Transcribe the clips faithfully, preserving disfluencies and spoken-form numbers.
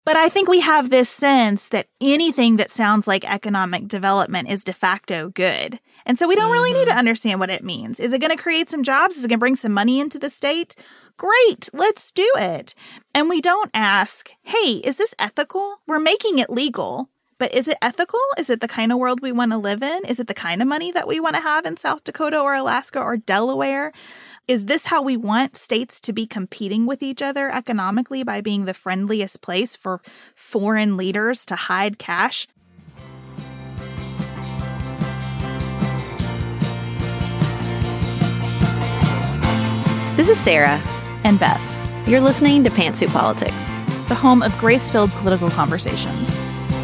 But I think we have this sense that anything that sounds like economic development is de facto good. And so we don't really need to understand what it means. Is it going to create some jobs? Is it going to bring some money into the state? Great, let's do it. And we don't ask, hey, is this ethical? We're making it legal, but is it ethical? Is it the kind of world we want to live in? Is it the kind of money that we want to have in South Dakota or Alaska or Delaware? Is this how we want states to be competing with each other economically by being the friendliest place for foreign leaders to hide cash? This is Sarah. And Beth. You're listening to Pantsuit Politics, the home of grace-filled political conversations.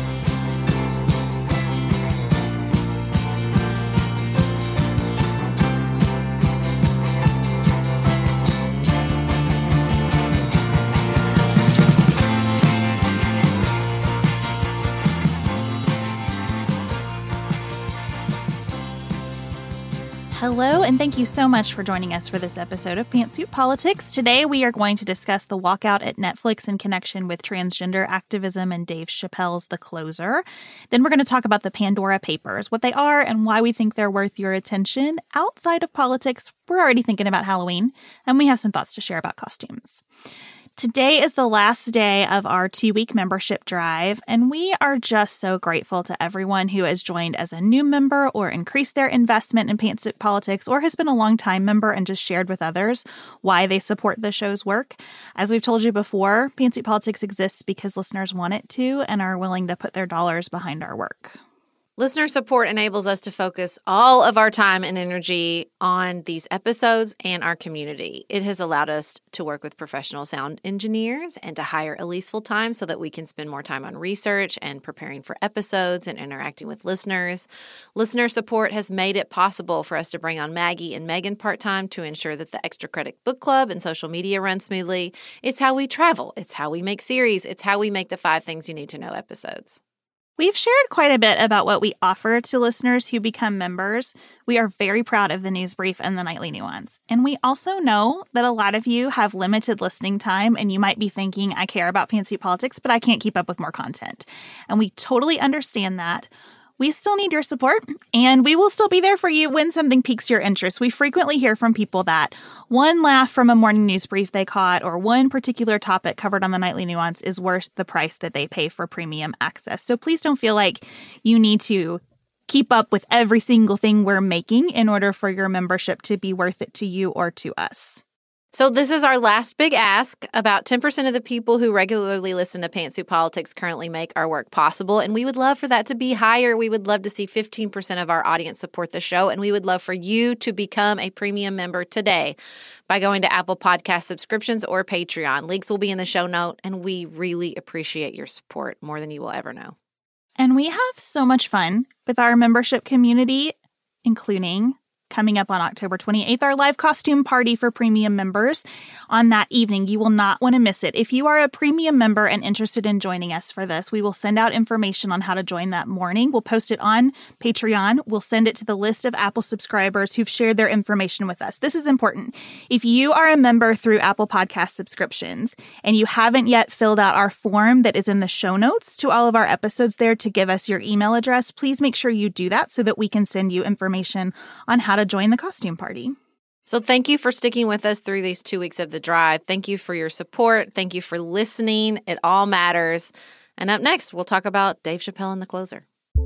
Hello, and thank you so much for joining us for this episode of Pantsuit Politics. Today, we are going to discuss the walkout at Netflix in connection with transgender activism and Dave Chappelle's The Closer. Then we're going to talk about the Pandora Papers, what they are and why we think they're worth your attention. Outside of politics, we're already thinking about Halloween, and we have some thoughts to share about costumes. Today is the last day of our two-week membership drive, and we are just so grateful to everyone who has joined as a new member or increased their investment in Pantsuit Politics or has been a long-time member and just shared with others why they support the show's work. As we've told you before, Pantsuit Politics exists because listeners want it to and are willing to put their dollars behind our work. Listener support enables us to focus all of our time and energy on these episodes and our community. It has allowed us to work with professional sound engineers and to hire Elise full-time so that we can spend more time on research and preparing for episodes and interacting with listeners. Listener support has made it possible for us to bring on Maggie and Megan part-time to ensure that the Extra Credit Book Club and social media run smoothly. It's how we travel. It's how we make series. It's how we make the Five Things You Need to Know episodes. We've shared quite a bit about what we offer to listeners who become members. We are very proud of the news brief and the nightly nuance. And we also know that a lot of you have limited listening time and you might be thinking, I care about Pantsuit Politics, but I can't keep up with more content. And we totally understand that. We still need your support, and we will still be there for you when something piques your interest. We frequently hear from people that one laugh from a morning news brief they caught or one particular topic covered on the Nightly Nuance is worth the price that they pay for premium access. So please don't feel like you need to keep up with every single thing we're making in order for your membership to be worth it to you or to us. So this is our last big ask. About ten percent of the people who regularly listen to Pantsuit Politics currently make our work possible, and we would love for that to be higher. We would love to see fifteen percent of our audience support the show, and we would love for you to become a premium member today by going to Apple Podcast subscriptions or Patreon. Links will be in the show note, and we really appreciate your support more than you will ever know. And we have so much fun with our membership community, including coming up on October twenty-eighth, our live costume party for premium members. On that evening, you will not want to miss it. If you are a premium member and interested in joining us for this, we will send out information on how to join that morning. We'll post it on Patreon. We'll send it to the list of Apple subscribers who've shared their information with us. This is important. If you are a member through Apple Podcast subscriptions and you haven't yet filled out our form that is in the show notes to all of our episodes there to give us your email address, please make sure you do that so that we can send you information on how to join the costume party. So thank you for sticking with us through these two weeks of the drive. Thank you for your support. Thank you for listening. It all matters. And up next, we'll talk about Dave Chappelle and The Closer.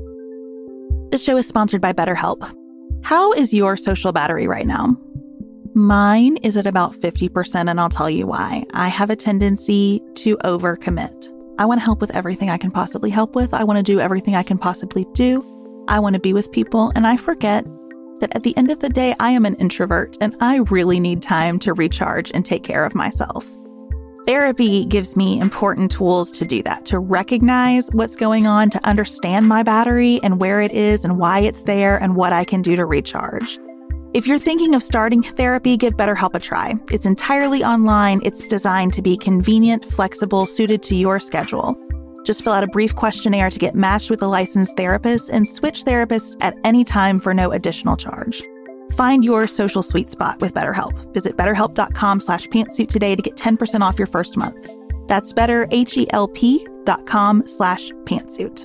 This show is sponsored by BetterHelp. How is your social battery right now? Mine is at about fifty percent, and I'll tell you why. I have a tendency to overcommit. I want to help with everything I can possibly help with. I want to do everything I can possibly do. I want to be with people, and I forget that at the end of the day, I am an introvert and I really need time to recharge and take care of myself. Therapy gives me important tools to do that, to recognize what's going on, to understand my battery and where it is and why it's there and what I can do to recharge. If you're thinking of starting therapy, give BetterHelp a try. It's entirely online. It's designed to be convenient, flexible, suited to your schedule. Just fill out a brief questionnaire to get matched with a licensed therapist and switch therapists at any time for no additional charge. Find your social sweet spot with BetterHelp. Visit betterhelp.com slash pantsuit today to get ten percent off your first month. That's better, H E L P dot com slash pantsuit.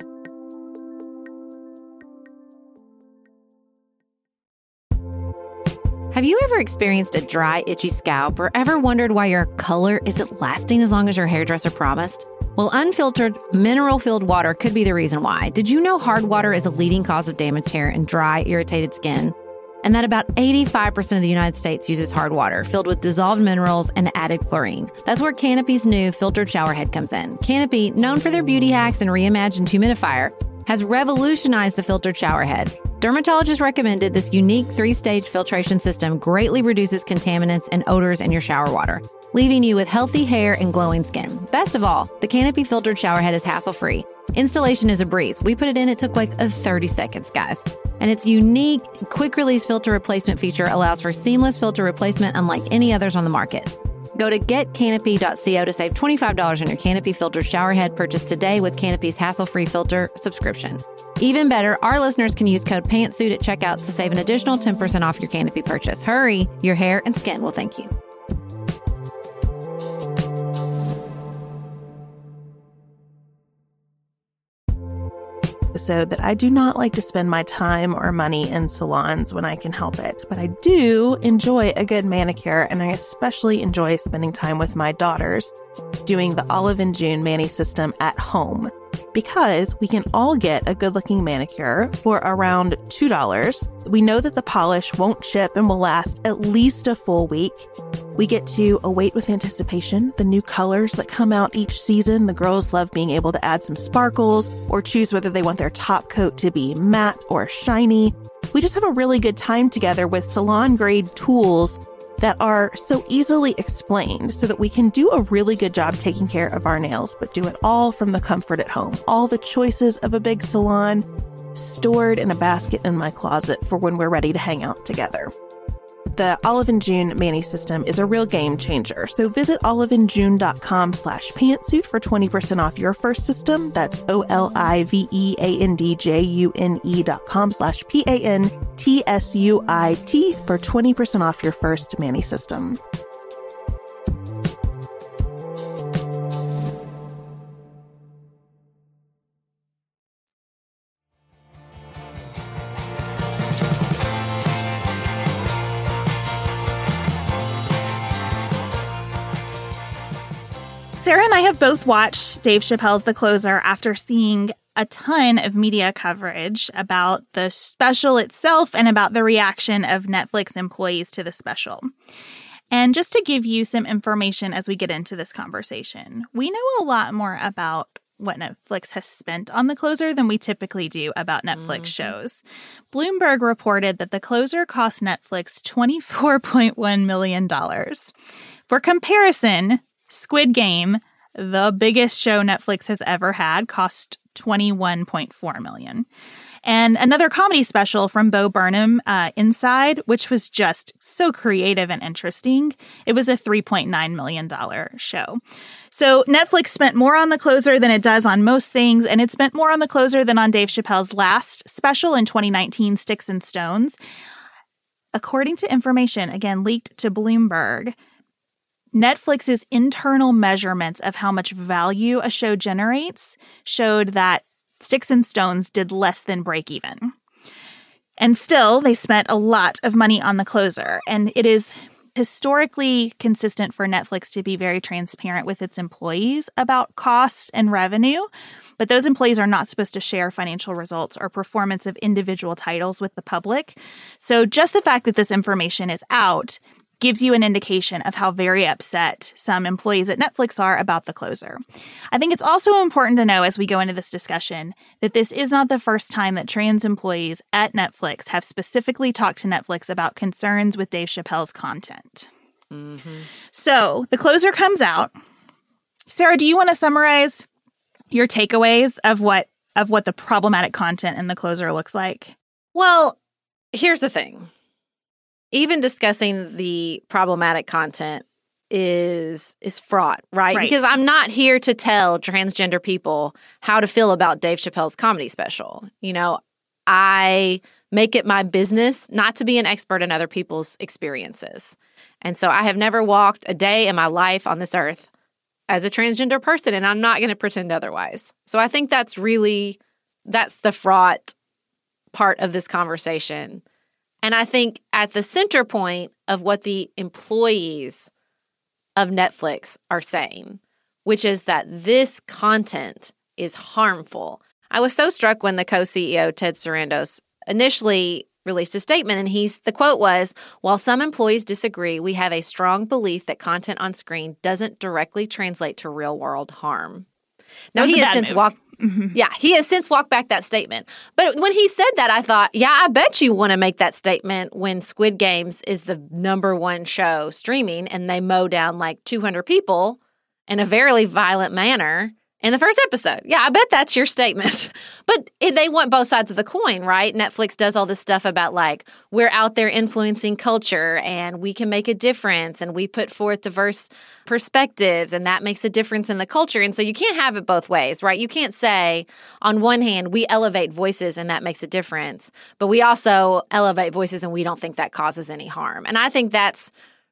Have you ever experienced a dry, itchy scalp or ever wondered why your color isn't lasting as long as your hairdresser promised? Well, unfiltered, mineral-filled water could be the reason why. Did you know hard water is a leading cause of damaged hair and dry, irritated skin? And that about eighty-five percent of the United States uses hard water filled with dissolved minerals and added chlorine. That's where Canopy's new filtered showerhead comes in. Canopy, known for their beauty hacks and reimagined humidifier, has revolutionized the filtered showerhead. Dermatologists recommended this unique three-stage filtration system greatly reduces contaminants and odors in your shower water, leaving you with healthy hair and glowing skin. Best of all, the Canopy filtered showerhead is hassle-free. Installation is a breeze. We put it in, it took like a thirty seconds, guys. And its unique quick-release filter replacement feature allows for seamless filter replacement unlike any others on the market. Go to get canopy dot co to save twenty-five dollars on your Canopy filtered showerhead purchase today with Canopy's hassle-free filter subscription. Even better, our listeners can use code PANTSUIT at checkout to save an additional ten percent off your Canopy purchase. Hurry, your hair and skin will thank you. Episode that I do not like to spend my time or money in salons when I can help it, but I do enjoy a good manicure, and I especially enjoy spending time with my daughters doing the Olive and June Mani system at home, because we can all get a good-looking manicure for around two dollars. We know that the polish won't chip and will last at least a full week. We get to await with anticipation the new colors that come out each season. The girls love being able to add some sparkles or choose whether they want their top coat to be matte or shiny. We just have a really good time together with salon-grade tools that are so easily explained so that we can do a really good job taking care of our nails, but do it all from the comfort at home. All the choices of a big salon stored in a basket in my closet for when we're ready to hang out together. The Olive and June Mani system is a real game changer. So visit oliveandjune.com slash pantsuit for twenty percent off your first system. That's O-L-I-V-E-A-N-D-J-U-N-E dot com slash P-A-N-T-S-U-I-T for twenty percent off your first Mani system. Sarah and I have both watched Dave Chappelle's The Closer after seeing a ton of media coverage about the special itself and about the reaction of Netflix employees to the special. And just to give you some information as we get into this conversation, we know a lot more about what Netflix has spent on The Closer than we typically do about Netflix mm-hmm. shows. Bloomberg reported that The Closer cost Netflix twenty-four point one million dollars. For comparison, Squid Game, the biggest show Netflix has ever had, cost twenty-one point four million dollars. And another comedy special from Bo Burnham, uh, Inside, which was just so creative and interesting, it was a three point nine million dollars show. So Netflix spent more on The Closer than it does on most things, and it spent more on The Closer than on Dave Chappelle's last special in twenty nineteen, Sticks and Stones. According to information, again, leaked to Bloomberg, Netflix's internal measurements of how much value a show generates showed that Sticks and Stones did less than break even. And still, they spent a lot of money on The Closer. And it is historically consistent for Netflix to be very transparent with its employees about costs and revenue. But those employees are not supposed to share financial results or performance of individual titles with the public. So just the fact that this information is out gives you an indication of how very upset some employees at Netflix are about The Closer. I think it's also important to know as we go into this discussion that this is not the first time that trans employees at Netflix have specifically talked to Netflix about concerns with Dave Chappelle's content. Mm-hmm. So The Closer comes out. Sarah, do you want to summarize your takeaways of what of what the problematic content in The Closer looks like? Well, here's the thing. Even discussing the problematic content is is fraught, right? right? Because I'm not here to tell transgender people how to feel about Dave Chappelle's comedy special. You know, I make it my business not to be an expert in other people's experiences. And so I have never walked a day in my life on this earth as a transgender person, and I'm not going to pretend otherwise. So I think that's really, that's the fraught part of this conversation. And I think at the center point of what the employees of Netflix are saying, which is that this content is harmful. I was so struck when the co-C E O, Ted Sarandos, initially released a statement, and he's the quote was, "While some employees disagree, we have a strong belief that content on screen doesn't directly translate to real-world harm." Now, he has since move. walked Mm-hmm. Yeah, he has since walked back that statement. But when he said that, I thought, yeah, I bet you want to make that statement when Squid Games is the number one show streaming and they mow down like two hundred people in a very violent manner in the first episode. Yeah, I bet that's your statement. But they want both sides of the coin, right? Netflix does all this stuff about like, we're out there influencing culture and we can make a difference and we put forth diverse perspectives and that makes a difference in the culture. And so you can't have it both ways, right? You can't say, on one hand, we elevate voices and that makes a difference, but we also elevate voices and we don't think that causes any harm. And I think that's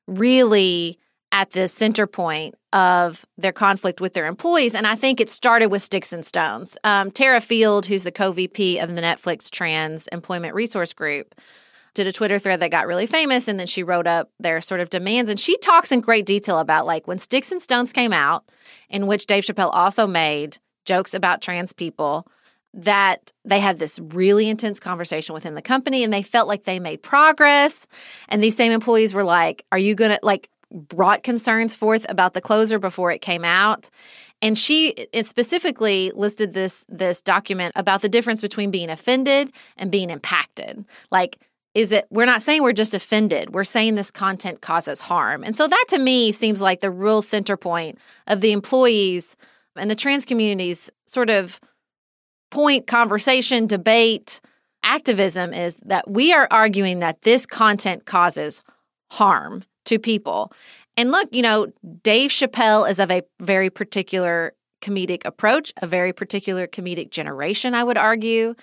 really at the center point of their conflict with their employees. And I think it started with Sticks and Stones. Um, Tara Field, who's the co-V P of the Netflix Trans Employment Resource Group, did a Twitter thread that got really famous, and then she wrote up their sort of demands. And she talks in great detail about, like, when Sticks and Stones came out, in which Dave Chappelle also made jokes about trans people, that they had this really intense conversation within the company, and they felt like they made progress. And these same employees were like, are you going to, like, brought concerns forth about the closer before it came out. And she it specifically listed this this document about the difference between being offended and being impacted. Like, is it, we're not saying we're just offended. We're saying this content causes harm. And so that to me seems like the real center point of the employees and the trans community's sort of point, conversation, debate, activism is that we are arguing that this content causes harm to people. And look, you know, Dave Chappelle is of a very particular comedic approach, a very particular comedic generation, I would argue,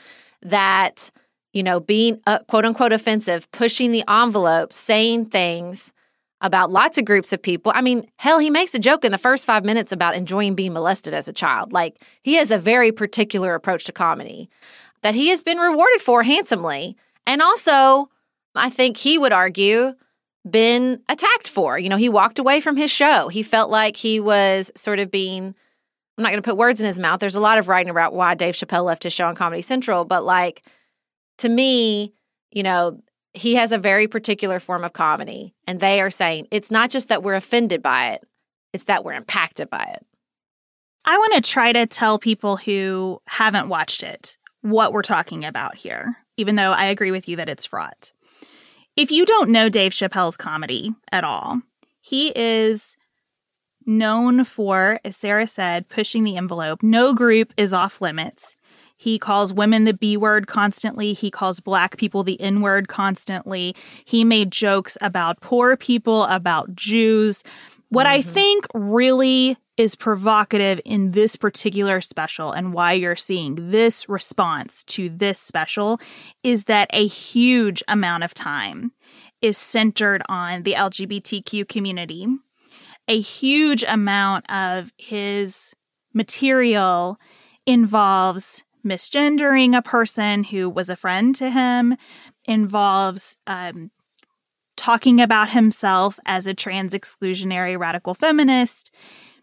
that, you know, being uh, quote unquote offensive, pushing the envelope, saying things about lots of groups of people. I mean, hell, he makes a joke in the first five minutes about enjoying being molested as a child. Like, he has a very particular approach to comedy that he has been rewarded for handsomely. And also, I think he would argue, been attacked for. You know, he walked away from his show. He felt like he was sort of being, I'm not going to put words in his mouth. There's a lot of writing about why Dave Chappelle left his show on Comedy Central. But like, to me, you know, he has a very particular form of comedy. And they are saying it's not just that we're offended by it, it's that we're impacted by it. I want to try to tell people who haven't watched it what we're talking about here, even though I agree with you that it's fraught. If you don't know Dave Chappelle's comedy at all, he is known for, as Sarah said, pushing the envelope. No group is off limits. He calls women the B word constantly. He calls Black people the N word constantly. He made jokes about poor people, about Jews. What mm-hmm. I think really is provocative in this particular special and why you're seeing this response to this special is that a huge amount of time is centered on the L G B T Q community. A huge amount of his material involves misgendering a person who was a friend to him, involves um, talking about himself as a trans exclusionary radical feminist,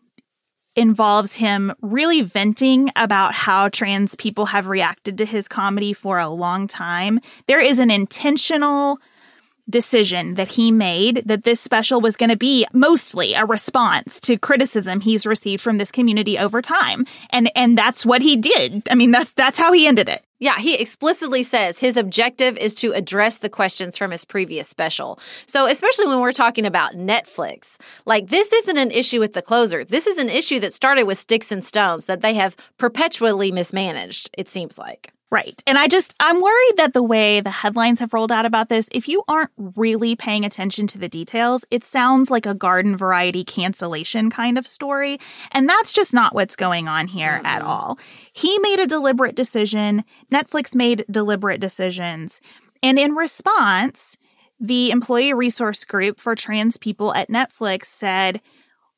involves him really venting about how trans people have reacted to his comedy for a long time. There is an intentional decision that he made that this special was going to be mostly a response to criticism he's received from this community over time. And and that's what he did. I mean, that's that's how he ended it. Yeah, he explicitly says his objective is to address the questions from his previous special. So especially when we're talking about Netflix, like this isn't an issue with the closer. This is an issue that started with Sticks and Stones that they have perpetually mismanaged, it seems like. Right. And I just, I'm worried that the way the headlines have rolled out about this, if you aren't really paying attention to the details, it sounds like a garden variety cancellation kind of story. And that's just not what's going on here mm-hmm. at all. He made a deliberate decision. Netflix made deliberate decisions. And in response, the Employee Resource Group for Trans People at Netflix said,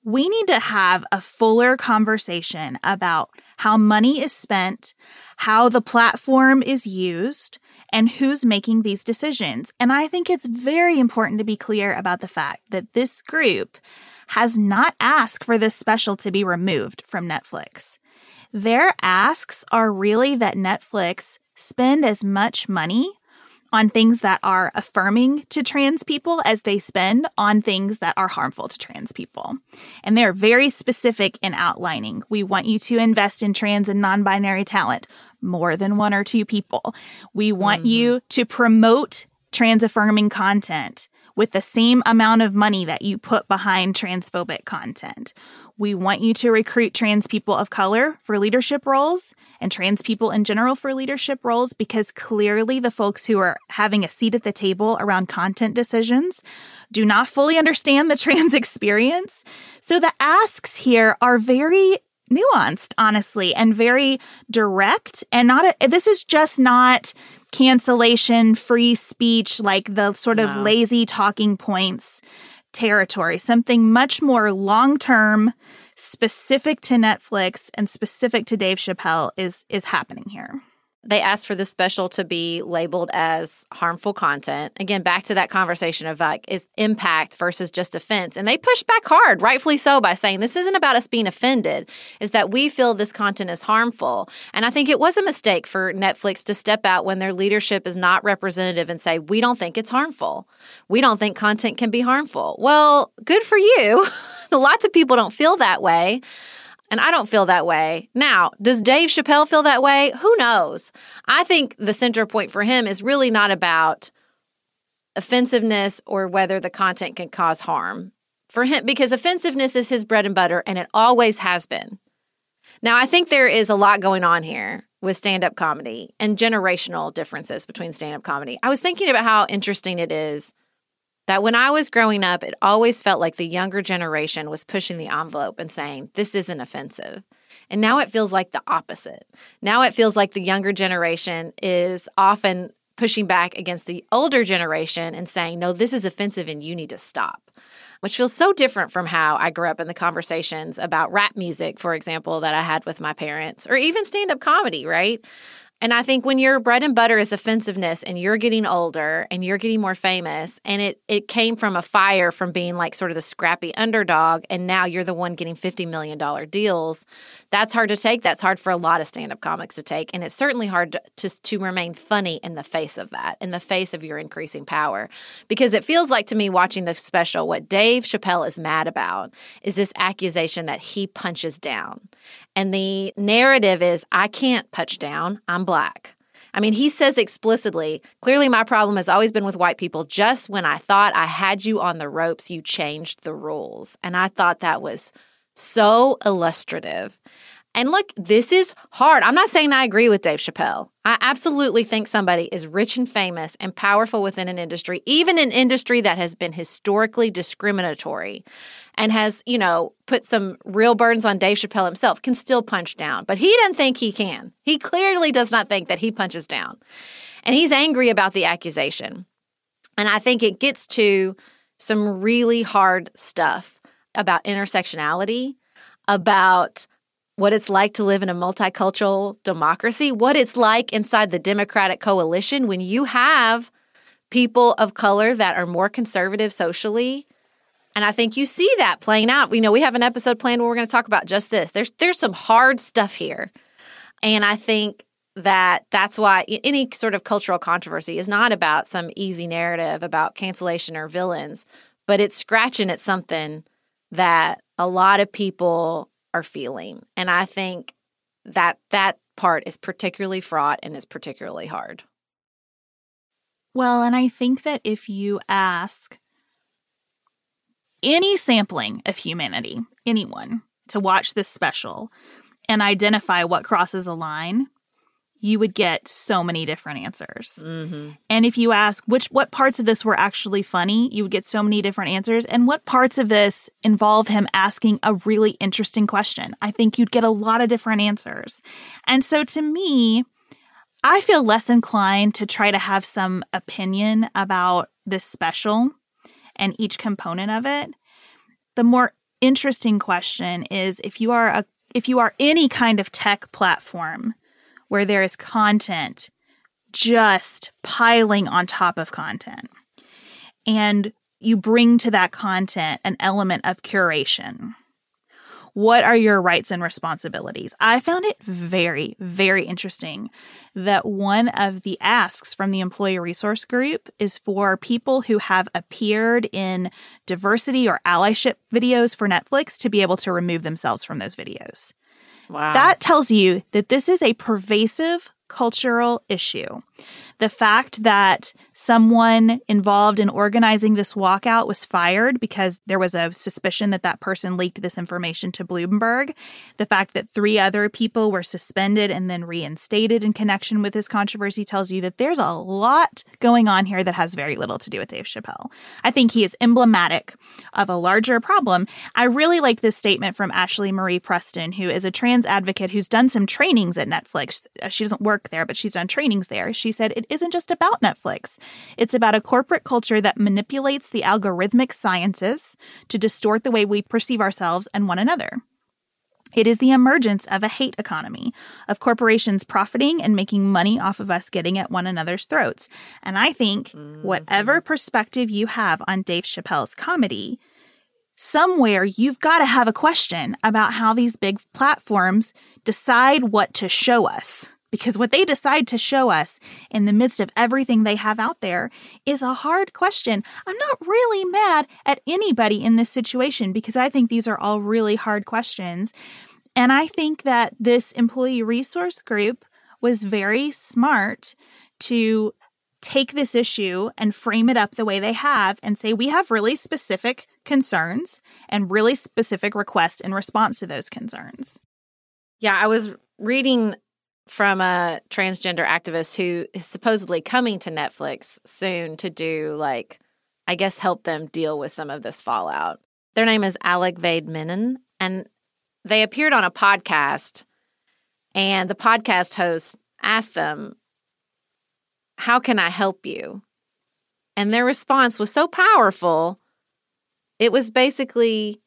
We need to have a fuller conversation about how money is spent, how the platform is used, and who's making these decisions. And I think it's very important to be clear about the fact that this group has not asked for this special to be removed from Netflix. Their asks are really that Netflix spend as much money on things that are affirming to trans people as they spend on things that are harmful to trans people. And they're very specific in outlining. We want you to invest in trans and non-binary talent, more than one or two people. We want mm-hmm. you to promote trans-affirming content with the same amount of money that you put behind transphobic content. We want you to recruit trans people of color for leadership roles and trans people in general for leadership roles, because clearly the folks who are having a seat at the table around content decisions do not fully understand the trans experience. So the asks here are very nuanced, honestly, and very direct. And not a, this is just not cancellation, free speech, like the sort of no. lazy talking points territory. Something much more long-term, specific to Netflix and specific to Dave Chappelle is is happening here. They asked for the special to be labeled as harmful content. Again, back to that conversation of like, is impact versus just offense. And they pushed back hard, rightfully so, by saying this isn't about us being offended. It's that we feel this content is harmful. And I think it was a mistake for Netflix to step out when their leadership is not representative and say, we don't think it's harmful. We don't think content can be harmful. Well, good for you. Lots of people don't feel that way. And I don't feel that way. Now, does Dave Chappelle feel that way? Who knows? I think the center point for him is really not about offensiveness or whether the content can cause harm for him, because offensiveness is his bread and butter, and it always has been. Now, I think there is a lot going on here with stand-up comedy and generational differences between stand-up comedy. I was thinking about how interesting it is that when I was growing up, it always felt like the younger generation was pushing the envelope and saying, this isn't offensive. And now it feels like the opposite. Now it feels like the younger generation is often pushing back against the older generation and saying, no, this is offensive and you need to stop, which feels so different from how I grew up in the conversations about rap music, for example, that I had with my parents, or even stand-up comedy, right? And I think when your bread and butter is offensiveness and you're getting older and you're getting more famous, and it it came from a fire from being like sort of the scrappy underdog, and now you're the one getting fifty million dollars deals, that's hard to take. That's hard for a lot of stand-up comics to take. And it's certainly hard to, to, to remain funny in the face of that, in the face of your increasing power. Because it feels like to me watching the special, what Dave Chappelle is mad about is this accusation that he punches down. And the narrative is, I can't punch down. I'm Black. I mean, he says explicitly, clearly my problem has always been with white people. Just when I thought I had you on the ropes, you changed the rules. And I thought that was so illustrative. And look, this is hard. I'm not saying I agree with Dave Chappelle. I absolutely think somebody is rich and famous and powerful within an industry, even an industry that has been historically discriminatory and has, you know, put some real burdens on Dave Chappelle himself, can still punch down. But he doesn't think he can. He clearly does not think that he punches down. And he's angry about the accusation. And I think it gets to some really hard stuff about intersectionality, about what it's like to live in a multicultural democracy, what it's like inside the Democratic coalition when you have people of color that are more conservative socially. And I think you see that playing out. You know, we have an episode planned where we're going to talk about just this. There's there's some hard stuff here. And I think that that's why any sort of cultural controversy is not about some easy narrative about cancellation or villains, but it's scratching at something that a lot of people are feeling. And I think that that part is particularly fraught and is particularly hard. Well, and I think that if you ask any sampling of humanity, anyone, to watch this special and identify what crosses a line, you would get so many different answers. Mm-hmm. And if you ask which what parts of this were actually funny, you would get so many different answers. And what parts of this involve him asking a really interesting question, I think you'd get a lot of different answers. And so to me, I feel less inclined to try to have some opinion about this special and each component of it. The more interesting question is if you are a if you are any kind of tech platform where there is content just piling on top of content, and you bring to that content an element of curation, what are your rights and responsibilities? I found it very, very interesting that one of the asks from the employee resource group is for people who have appeared in diversity or allyship videos for Netflix to be able to remove themselves from those videos. Wow. That tells you that this is a pervasive cultural issue. The fact that someone involved in organizing this walkout was fired because there was a suspicion that that person leaked this information to Bloomberg, the fact that three other people were suspended and then reinstated in connection with this controversy tells you that there's a lot going on here that has very little to do with Dave Chappelle. I think he is emblematic of a larger problem. I really like this statement from Ashley Marie Preston, who is a trans advocate who's done some trainings at Netflix. She doesn't work there, but she's done trainings there. She said, it isn't just about Netflix. It's about a corporate culture that manipulates the algorithmic sciences to distort the way we perceive ourselves and one another. It is the emergence of a hate economy, of corporations profiting and making money off of us getting at one another's throats. And I think mm-hmm. whatever perspective you have on Dave Chappelle's comedy, somewhere you've got to have a question about how these big platforms decide what to show us. Because what they decide to show us in the midst of everything they have out there is a hard question. I'm not really mad at anybody in this situation because I think these are all really hard questions. And I think that this employee resource group was very smart to take this issue and frame it up the way they have and say, we have really specific concerns and really specific requests in response to those concerns. Yeah, I was reading from a transgender activist who is supposedly coming to Netflix soon to do, like, I guess, help them deal with some of this fallout. Their name is Alec Vade Menon, and they appeared on a podcast, and the podcast host asked them, how can I help you? And their response was so powerful. It was basically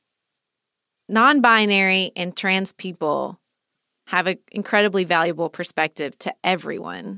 non-binary and trans people have an incredibly valuable perspective to everyone.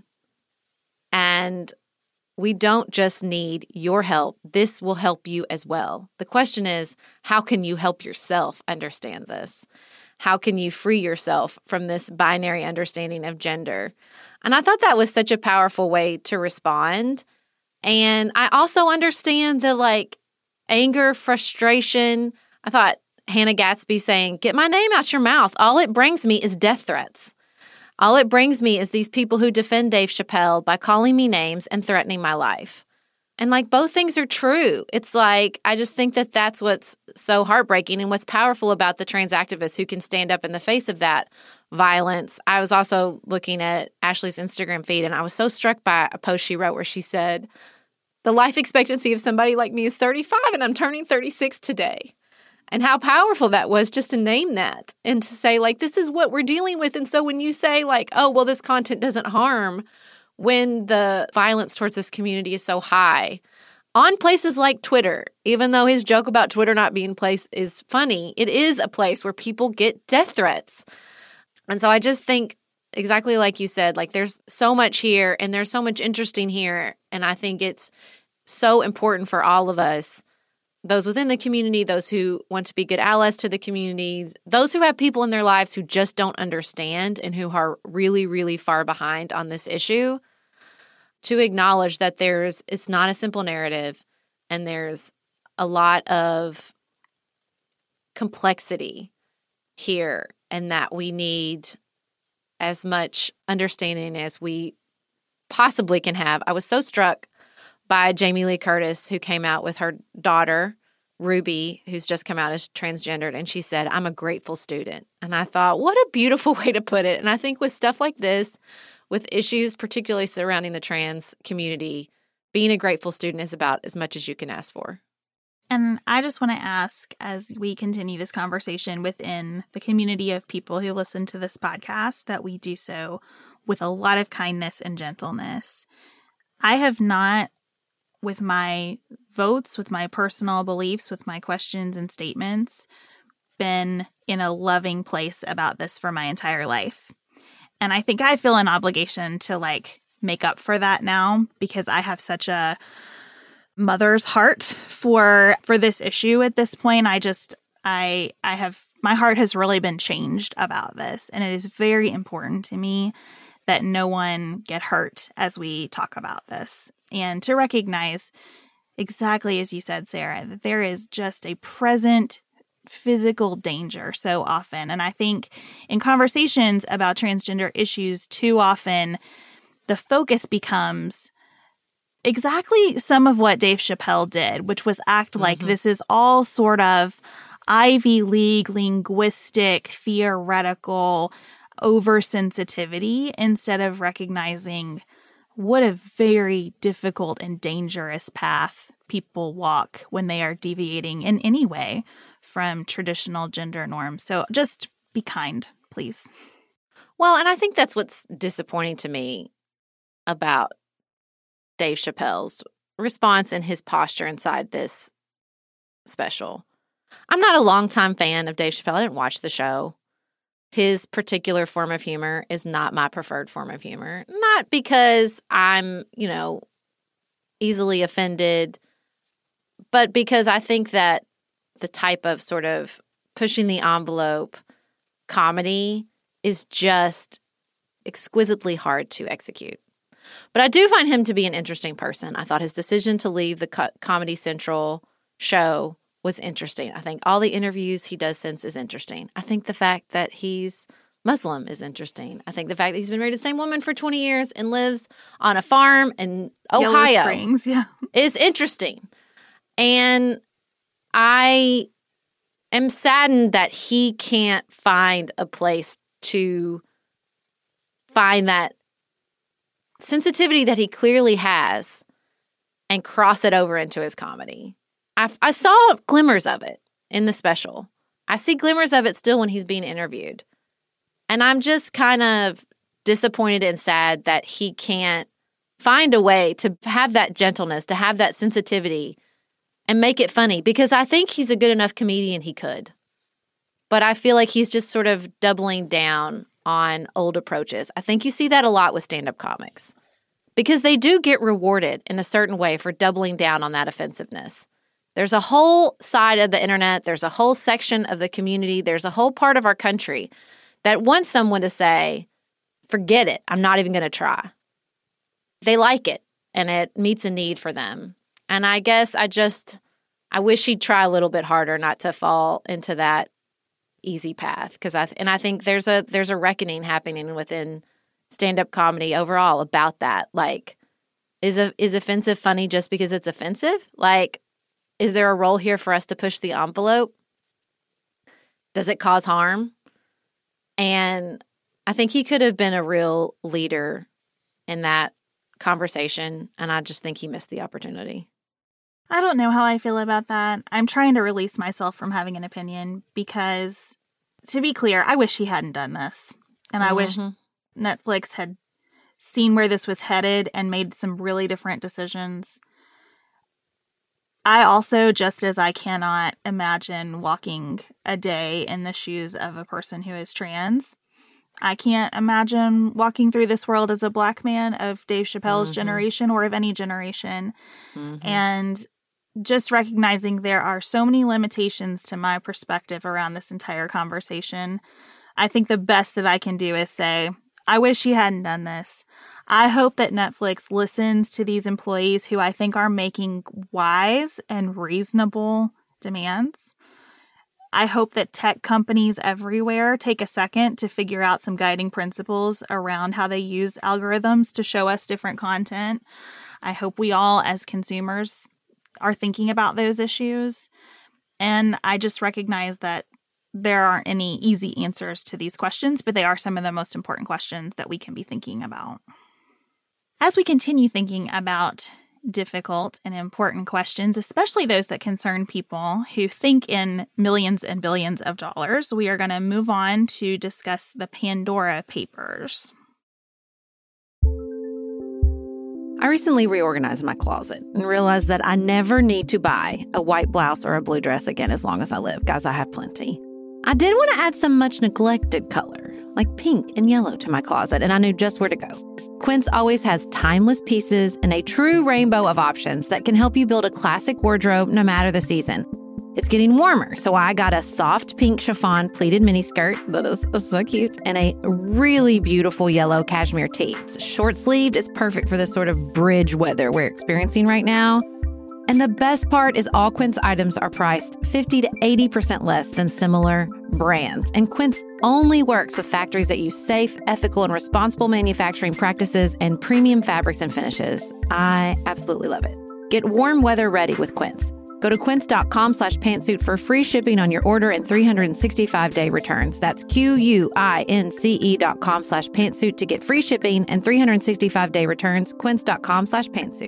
And we don't just need your help. This will help you as well. The question is, how can you help yourself understand this? How can you free yourself from this binary understanding of gender? And I thought that was such a powerful way to respond. And I also understand the, like, anger, frustration. I thought Hannah Gatsby saying, get my name out your mouth. All it brings me is death threats. All it brings me is these people who defend Dave Chappelle by calling me names and threatening my life. And, like, both things are true. It's like, I just think that that's what's so heartbreaking and what's powerful about the trans activists who can stand up in the face of that violence. I was also looking at Ashley's Instagram feed, and I was so struck by a post she wrote where she said, the life expectancy of somebody like me is thirty-five, and I'm turning thirty-six today. And how powerful that was just to name that and to say, like, this is what we're dealing with. And so when you say, like, oh, well, this content doesn't harm, when the violence towards this community is so high on places like Twitter, even though his joke about Twitter not being a place is funny, it is a place where people get death threats. And so I just think, exactly like you said, like, there's so much here and there's so much interesting here. And I think it's so important for all of us, those within the community, those who want to be good allies to the community, those who have people in their lives who just don't understand and who are really, really far behind on this issue, to acknowledge that there's it's not a simple narrative and there's a lot of complexity here and that we need as much understanding as we possibly can have. I was so struck by Jamie Lee Curtis, who came out with her daughter, Ruby, who's just come out as transgendered, and she said, I'm a grateful student. And I thought, what a beautiful way to put it. And I think with stuff like this, with issues particularly surrounding the trans community, being a grateful student is about as much as you can ask for. And I just want to ask, as we continue this conversation within the community of people who listen to this podcast, that we do so with a lot of kindness and gentleness. I have not, with my votes, with my personal beliefs, with my questions and statements, been in a loving place about this for my entire life. And I think I feel an obligation to like make up for that now because I have such a mother's heart for for this issue at this point. I just I I have my heart has really been changed about this, and it is very important to me that no one get hurt as we talk about this, and to recognize exactly as you said, Sarah, that there is just a present physical danger so often. And I think in conversations about transgender issues, too often the focus becomes exactly some of what Dave Chappelle did, which was act mm-hmm. like this is all sort of Ivy League, linguistic, theoretical oversensitivity instead of recognizing what a very difficult and dangerous path people walk when they are deviating in any way from traditional gender norms. So just be kind, please. Well, and I think that's what's disappointing to me about Dave Chappelle's response and his posture inside this special. I'm not a longtime fan of Dave Chappelle. I didn't watch the show. His particular form of humor is not my preferred form of humor. Not because I'm, you know, easily offended, but because I think that the type of sort of pushing the envelope comedy is just exquisitely hard to execute. But I do find him to be an interesting person. I thought his decision to leave the Co- Comedy Central show was interesting. I think all the interviews he does since is interesting. I think the fact that he's Muslim is interesting. I think the fact that he's been married to the same woman for twenty years and lives on a farm in Ohio Yellow Springs, yeah. is interesting. And I am saddened that he can't find a place to find that sensitivity that he clearly has and cross it over into his comedy. I, I saw glimmers of it in the special. I see glimmers of it still when he's being interviewed. And I'm just kind of disappointed and sad that he can't find a way to have that gentleness, to have that sensitivity and make it funny, because I think he's a good enough comedian he could. But I feel like he's just sort of doubling down on old approaches. I think you see that a lot with stand-up comics because they do get rewarded in a certain way for doubling down on that offensiveness. There's a whole side of the internet, there's a whole section of the community, there's a whole part of our country that wants someone to say, forget it, I'm not even going to try. They like it, and it meets a need for them. And I guess I just, I wish he'd try a little bit harder not to fall into that easy path. Because I, and I think there's a, there's a reckoning happening within stand-up comedy overall about that. Like, is a, is offensive funny just because it's offensive? Like, is there a role here for us to push the envelope? Does it cause harm? And I think he could have been a real leader in that conversation, and I just think he missed the opportunity. I don't know how I feel about that. I'm trying to release myself from having an opinion because, to be clear, I wish he hadn't done this. And I mm-hmm. wish Netflix had seen where this was headed and made some really different decisions. I also, just as I cannot imagine walking a day in the shoes of a person who is trans, I can't imagine walking through this world as a Black man of Dave Chappelle's mm-hmm. generation or of any generation. Mm-hmm. And just recognizing there are so many limitations to my perspective around this entire conversation, I think the best that I can do is say, I wish he hadn't done this. I hope that Netflix listens to these employees who I think are making wise and reasonable demands. I hope that tech companies everywhere take a second to figure out some guiding principles around how they use algorithms to show us different content. I hope we all, as consumers, are thinking about those issues. And I just recognize that there aren't any easy answers to these questions, but they are some of the most important questions that we can be thinking about. As we continue thinking about difficult and important questions, especially those that concern people who think in millions and billions of dollars, we are going to move on to discuss the Pandora Papers. I recently reorganized my closet and realized that I never need to buy a white blouse or a blue dress again as long as I live. Guys, I have plenty. I did want to add some much neglected color, like pink and yellow, to my closet, and I knew just where to go. Quince always has timeless pieces and a true rainbow of options that can help you build a classic wardrobe no matter the season. It's getting warmer, so I got a soft pink chiffon pleated miniskirt that is so cute, and a really beautiful yellow cashmere tee. It's short-sleeved. It's perfect for this sort of bridge weather we're experiencing right now. And the best part is all Quince items are priced fifty to eighty percent less than similar brands. And Quince only works with factories that use safe, ethical, and responsible manufacturing practices and premium fabrics and finishes. I absolutely love it. Get warm weather ready with Quince. Go to quince.com slash pantsuit for free shipping on your order and three hundred sixty-five day returns. That's Q-U-I-N-C-E dot com slash pantsuit to get free shipping and three hundred sixty-five day returns. Quince.com slash pantsuit.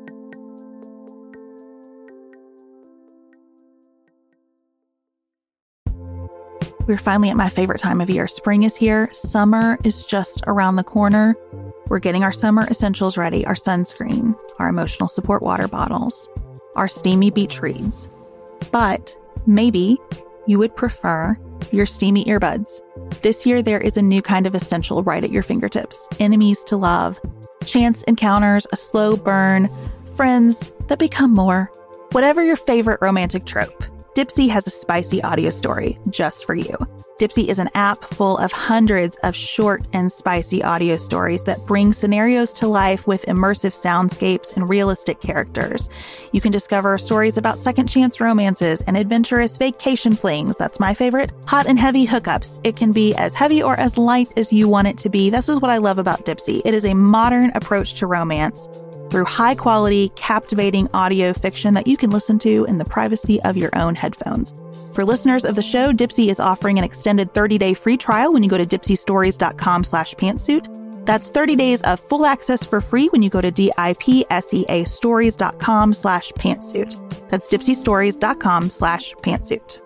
We're finally at my favorite time of year. Spring is here. Summer is just around the corner. We're getting our summer essentials ready. Our sunscreen, our emotional support water bottles, our steamy beach reads. But maybe you would prefer your steamy earbuds. This year, there is a new kind of essential right at your fingertips. Enemies to love, chance encounters, a slow burn, friends that become more. Whatever your favorite romantic trope, Dipsea has a spicy audio story just for you. Dipsea is an app full of hundreds of short and spicy audio stories that bring scenarios to life with immersive soundscapes and realistic characters. You can discover stories about second chance romances and adventurous vacation flings. That's my favorite. Hot and heavy hookups. It can be as heavy or as light as you want it to be. This is what I love about Dipsea. It is a modern approach to romance through high-quality, captivating audio fiction that you can listen to in the privacy of your own headphones. For listeners of the show, Dipsea is offering an extended thirty day free trial when you go to dipseastories.com slash pantsuit. That's thirty days of full access for free when you go to D-I-P-S-E-A stories.com slash pantsuit. That's dipseastories.com slash pantsuit.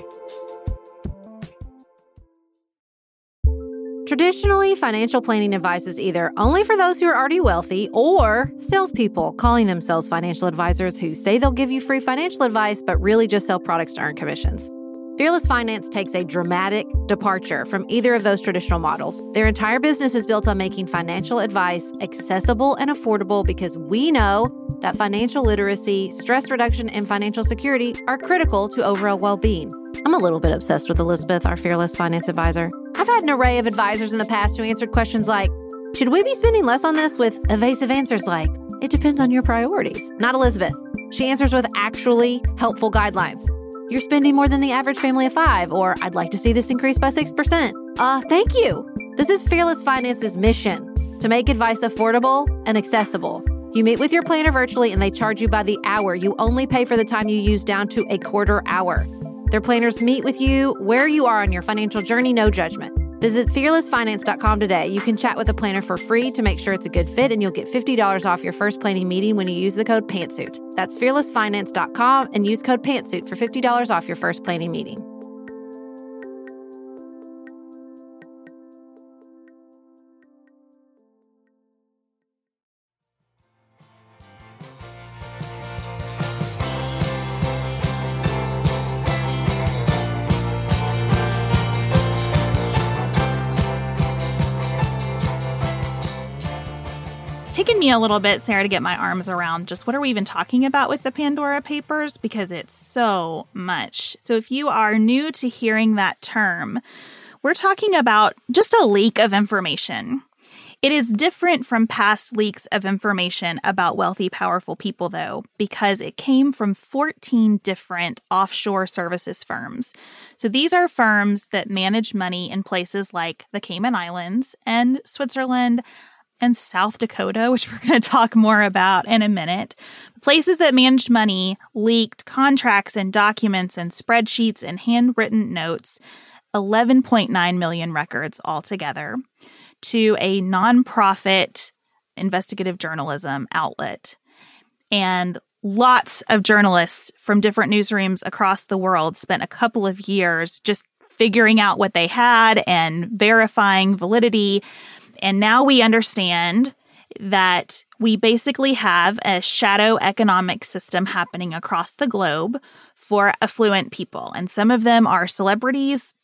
Traditionally, financial planning advice is either only for those who are already wealthy or salespeople calling themselves financial advisors who say they'll give you free financial advice but really just sell products to earn commissions. Fearless Finance takes a dramatic departure from either of those traditional models. Their entire business is built on making financial advice accessible and affordable because we know that financial literacy, stress reduction, and financial security are critical to overall well-being. I'm a little bit obsessed with Elizabeth, our Fearless Finance advisor. I've had an array of advisors in the past who answered questions like, should we be spending less on this, with evasive answers like, it depends on your priorities. Not Elizabeth. She answers with actually helpful guidelines. You're spending more than the average family of five, or I'd like to see this increase by six percent. Uh, thank you. This is Fearless Finance's mission, to make advice affordable and accessible. You meet with your planner virtually and they charge you by the hour. You only pay for the time you use down to a quarter hour. Their planners meet with you where you are on your financial journey, no judgment. Visit fearless finance dot com today. You can chat with a planner for free to make sure it's a good fit, and you'll get fifty dollars off your first planning meeting when you use the code PANTSUIT. That's fearless finance dot com and use code PANTSUIT for fifty dollars off your first planning meeting. Taken me a little bit, Sarah, to get my arms around just what are we even talking about with the Pandora Papers, because it's so much. So if you are new to hearing that term, we're talking about just a leak of information. It is different from past leaks of information about wealthy, powerful people, though, because it came from fourteen different offshore services firms. So these are firms that manage money in places like the Cayman Islands and Switzerland, and South Dakota, which we're going to talk more about in a minute. Places that managed money leaked contracts and documents and spreadsheets and handwritten notes, eleven point nine million records altogether, to a nonprofit investigative journalism outlet. And lots of journalists from different newsrooms across the world spent a couple of years just figuring out what they had and verifying validity. And now we understand that we basically have a shadow economic system happening across the globe for affluent people. And some of them are celebrities,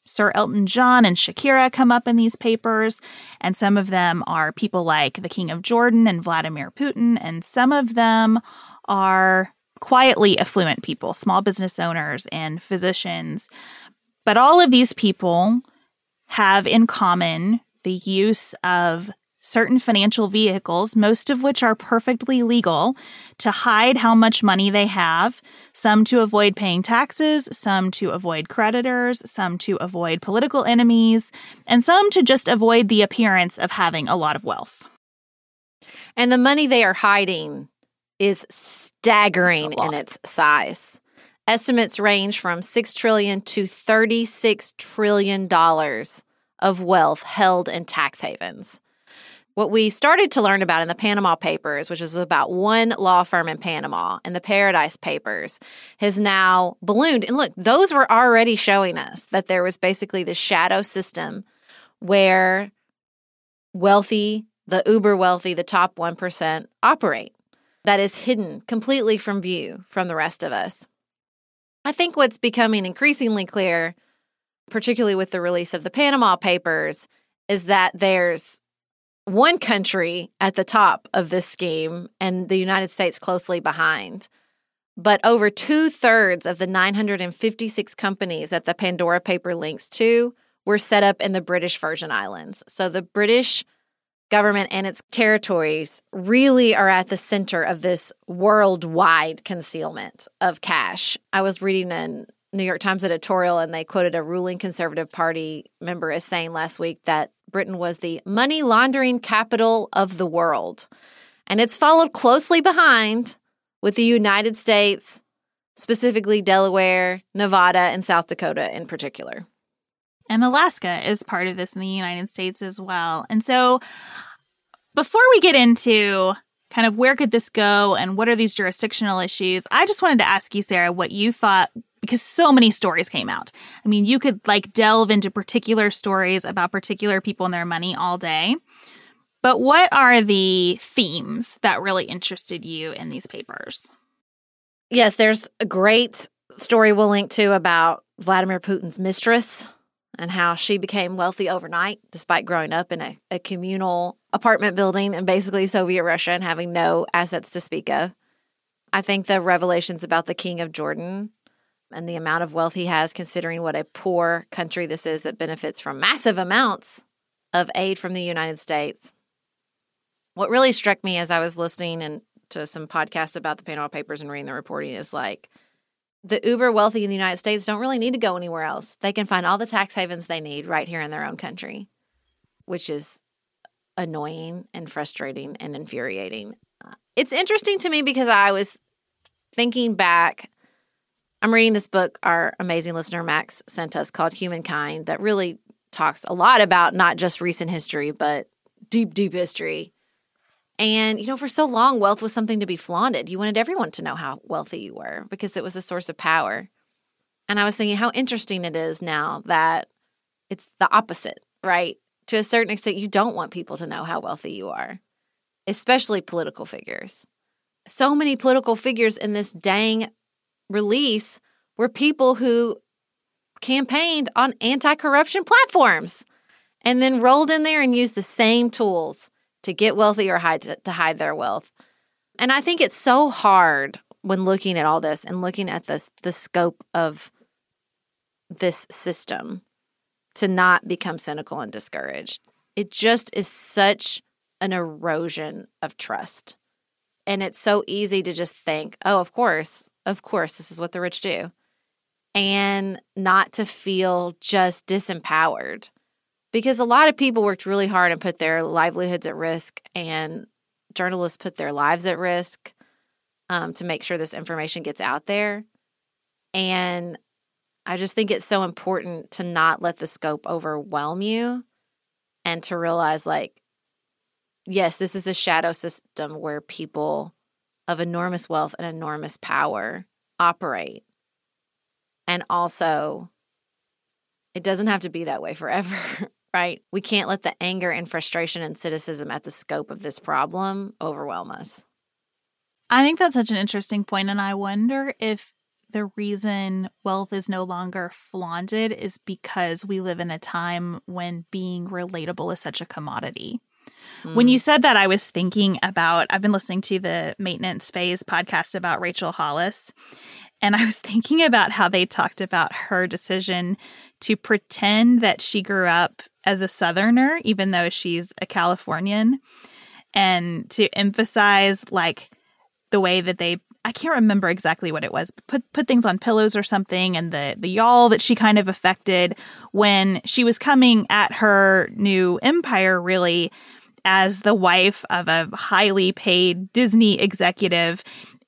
Sir Elton John and Shakira come up in these papers, and some of them are people like the King of Jordan and Vladimir Putin, and some of them are quietly affluent people, small business owners and physicians. But all of these people have in common the use of certain financial vehicles, most of which are perfectly legal, to hide how much money they have, some to avoid paying taxes, some to avoid creditors, some to avoid political enemies, and some to just avoid the appearance of having a lot of wealth. And the money they are hiding is staggering in its size. Estimates range from six trillion dollars to thirty-six trillion dollars of wealth held in tax havens. What we started to learn about in the Panama Papers, which is about one law firm in Panama, and the Paradise Papers, has now ballooned. And look, those were already showing us that there was basically this shadow system where wealthy, the uber wealthy, the top one percent operate that is hidden completely from view from the rest of us. I think what's becoming increasingly clear, particularly with the release of the Panama Papers, is that there's one country at the top of this scheme and the United States closely behind. But over two-thirds of the nine hundred fifty-six companies that the Pandora paper links to were set up in the British Virgin Islands. So the British government and its territories really are at the center of this worldwide concealment of cash. I was reading a New York Times editorial, and they quoted a ruling Conservative Party member as saying last week that Britain was the money laundering capital of the world. And it's followed closely behind with the United States, specifically Delaware, Nevada, and South Dakota in particular. And Alaska is part of this in the United States as well. And so before we get into kind of where could this go and what are these jurisdictional issues, I just wanted to ask you, Sarah, what you thought, because so many stories came out. I mean, you could like delve into particular stories about particular people and their money all day. But what are the themes that really interested you in these papers? Yes, there's a great story we'll link to about Vladimir Putin's mistress and how she became wealthy overnight despite growing up in a, a communal apartment building in basically Soviet Russia and having no assets to speak of. I think the revelations about the King of Jordan and the amount of wealth he has, considering what a poor country this is that benefits from massive amounts of aid from the United States. What really struck me as I was listening and to some podcasts about the Panama Papers and reading the reporting is like the uber wealthy in the United States don't really need to go anywhere else. They can find all the tax havens they need right here in their own country, which is annoying and frustrating and infuriating. It's interesting to me because I was thinking back. I'm reading this book our amazing listener Max sent us called Humankind that really talks a lot about not just recent history, but deep, deep history. And, you know, for so long, wealth was something to be flaunted. You wanted everyone to know how wealthy you were because it was a source of power. And I was thinking how interesting it is now that it's the opposite, right? To a certain extent, you don't want people to know how wealthy you are, especially political figures. So many political figures in this dang release were people who campaigned on anti-corruption platforms and then rolled in there and used the same tools to get wealthy or hide to, to hide their wealth. And I think it's so hard when looking at all this and looking at this the scope of this system to not become cynical and discouraged. It just is such an erosion of trust. And it's so easy to just think, oh, of course, of course, this is what the rich do. And not to feel just disempowered. Because a lot of people worked really hard and put their livelihoods at risk, and journalists put their lives at risk um, to make sure this information gets out there. And I just think it's so important to not let the scope overwhelm you and to realize, like, yes, this is a shadow system where people of enormous wealth and enormous power operate. And also, it doesn't have to be that way forever. Right? We can't let the anger and frustration and cynicism at the scope of this problem overwhelm us. I think that's such an interesting point, and I wonder if the reason wealth is no longer flaunted is because we live in a time when being relatable is such a commodity. Mm. When you said that, I was thinking about, I've been listening to the Maintenance Phase podcast about Rachel Hollis, and I was thinking about how they talked about her decision to pretend that she grew up as a Southerner, even though she's a Californian, and to emphasize like the way that they, I can't remember exactly what it was, but put put things on pillows or something, and the the y'all that she kind of affected when she was coming at her new empire really as the wife of a highly paid Disney executive.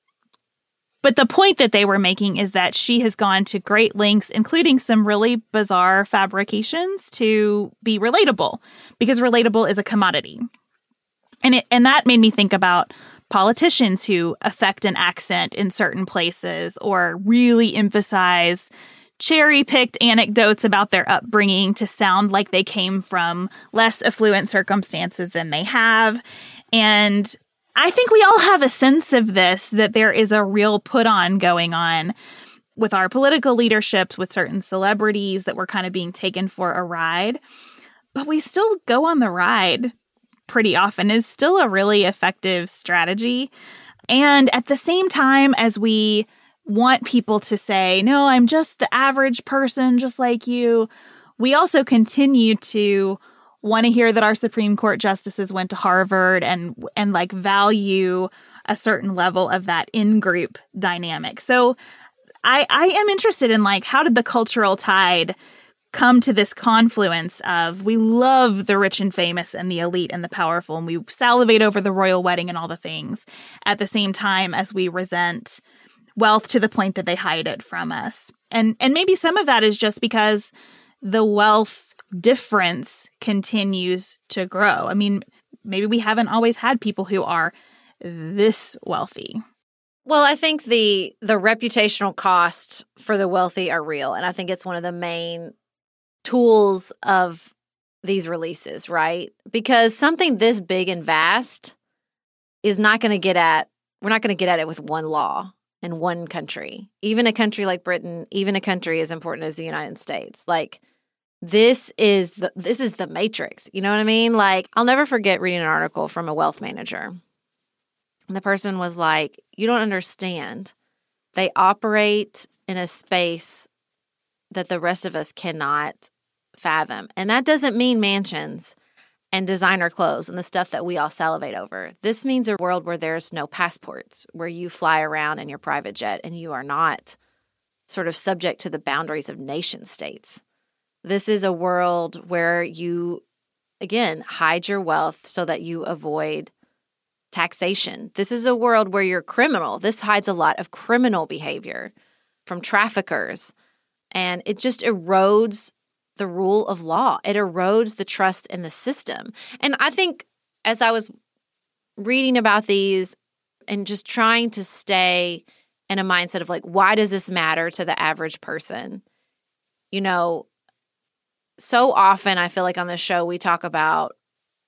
But the point that they were making is that she has gone to great lengths, including some really bizarre fabrications, to be relatable, because relatable is a commodity. And it and that made me think about politicians who affect an accent in certain places or really emphasize cherry-picked anecdotes about their upbringing to sound like they came from less affluent circumstances than they have. And I think we all have a sense of this, that there is a real put-on going on with our political leaderships, with certain celebrities, that we're kind of being taken for a ride. But we still go on the ride pretty often. It's still a really effective strategy. And at the same time as we want people to say, no, I'm just the average person just like you, we also continue to want to hear that our Supreme Court justices went to Harvard and and like value a certain level of that in-group dynamic. So I I am interested in like, how did the cultural tide come to this confluence of, we love the rich and famous and the elite and the powerful, and we salivate over the royal wedding and all the things, at the same time as we resent wealth to the point that they hide it from us. And and maybe some of that is just because the wealth difference continues to grow. I mean, maybe we haven't always had people who are this wealthy. Well, I think the the reputational costs for the wealthy are real. And I think it's one of the main tools of these releases, right? Because something this big and vast is not going to get at, we're not going to get at it with one law in one country. Even a country like Britain, even a country as important as the United States. Like, This is the this is the matrix. You know what I mean? Like, I'll never forget reading an article from a wealth manager. And the person was like, you don't understand. They operate in a space that the rest of us cannot fathom. And that doesn't mean mansions and designer clothes and the stuff that we all salivate over. This means a world where there's no passports, where you fly around in your private jet and you are not sort of subject to the boundaries of nation states. This is a world where you, again, hide your wealth so that you avoid taxation. This is a world where you're criminal. This hides a lot of criminal behavior from traffickers. And it just erodes the rule of law. It erodes the trust in the system. And I think as I was reading about these and just trying to stay in a mindset of like, why does this matter to the average person? You know, so often I feel like on this show we talk about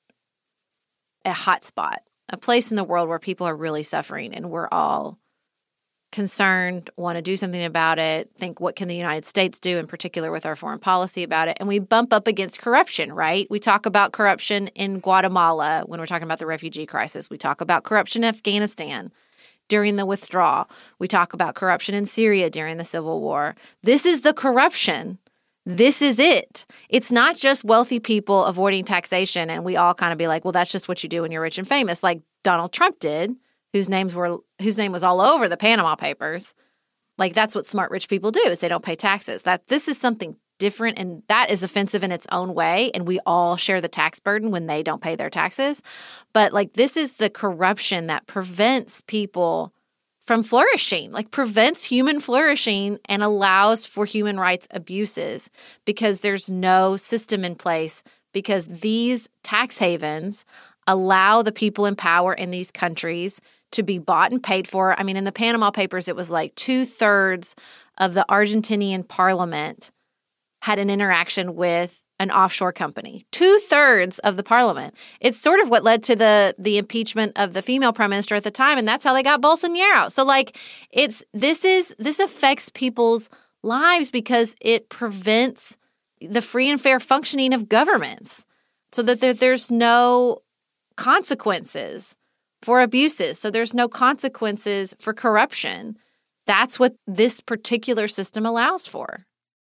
a hot spot, a place in the world where people are really suffering and we're all concerned, want to do something about it, think what can the United States do in particular with our foreign policy about it. And we bump up against corruption, right? We talk about corruption in Guatemala when we're talking about the refugee crisis. We talk about corruption in Afghanistan during the withdrawal. We talk about corruption in Syria during the civil war. This is the corruption. This is it. It's not just wealthy people avoiding taxation and we all kind of be like, well, that's just what you do when you're rich and famous, like Donald Trump did, whose names were whose name was all over the Panama Papers. Like, that's what smart rich people do, is they don't pay taxes. That this is something different, and that is offensive in its own way, and we all share the tax burden when they don't pay their taxes. But like, this is the corruption that prevents people from flourishing, like prevents human flourishing and allows for human rights abuses because there's no system in place, because these tax havens allow the people in power in these countries to be bought and paid for. I mean, in the Panama Papers, it was like two-thirds of the Argentinian parliament had an interaction with an offshore company. Two-thirds of the parliament. It's sort of what led to the the impeachment of the female prime minister at the time, and that's how they got Bolsonaro. So, like, it's this is this affects people's lives because it prevents the free and fair functioning of governments, so that there, there's no consequences for abuses. So there's no consequences for corruption. That's what this particular system allows for.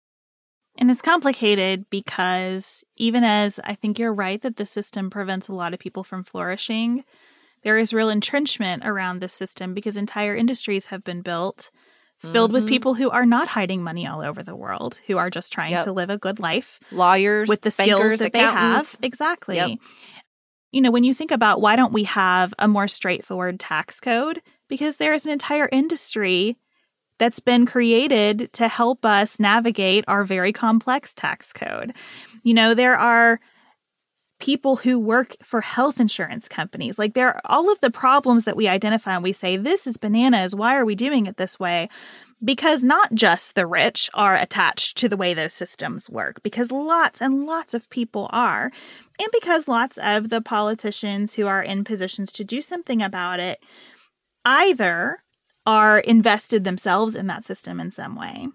And it's complicated because even as I think you're right that the system prevents a lot of people from flourishing, there is real entrenchment around this system because entire industries have been built filled mm-hmm. with people who are not hiding money all over the world, who are just trying yep. to live a good life. Lawyers, with the skills bankers, that accountants. they have. Exactly. Yep. You know, when you think about why don't we have a more straightforward tax code? Because there is an entire industry that's been created to help us navigate our very complex tax code. You know, there are people who work for health insurance companies. Like, there are all of the problems that we identify and we say, this is bananas. Why are we doing it this way? Because not just the rich are attached to the way those systems work, because lots and lots of people are. And because lots of the politicians who are in positions to do something about it either are invested themselves in that system in some way,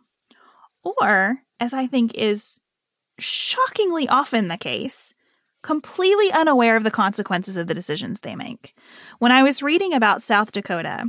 or, as I think is shockingly often the case, completely unaware of the consequences of the decisions they make. When I was reading about South Dakota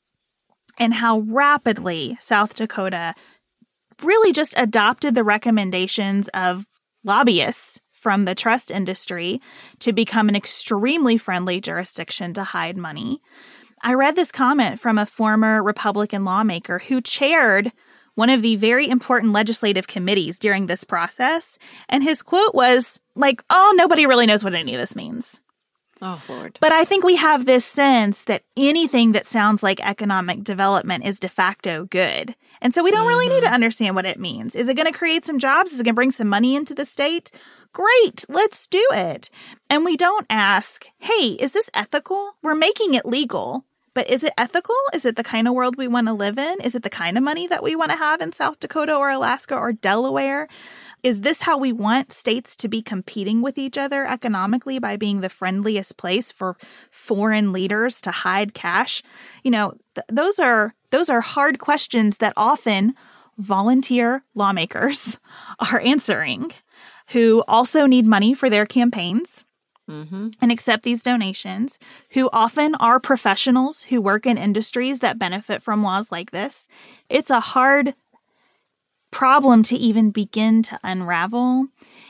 and how rapidly South Dakota really just adopted the recommendations of lobbyists from the trust industry to become an extremely friendly jurisdiction to hide money, I read this comment from a former Republican lawmaker who chaired one of the very important legislative committees during this process. And his quote was like, oh, nobody really knows what any of this means. Oh, Lord. But I think we have this sense that anything that sounds like economic development is de facto good. And so we don't mm-hmm. really need to understand what it means. Is it going to create some jobs? Is it going to bring some money into the state? Great, let's do it. And we don't ask, hey, is this ethical? We're making it legal. But is it ethical? Is it the kind of world we want to live in? Is it the kind of money that we want to have in South Dakota or Alaska or Delaware? Is this how we want states to be competing with each other economically by being the friendliest place for foreign leaders to hide cash? You know, th- those are those are hard questions that often volunteer lawmakers are answering, who also need money for their campaigns. Mm-hmm. And accept these donations, who often are professionals who work in industries that benefit from laws like this. It's a hard problem to even begin to unravel.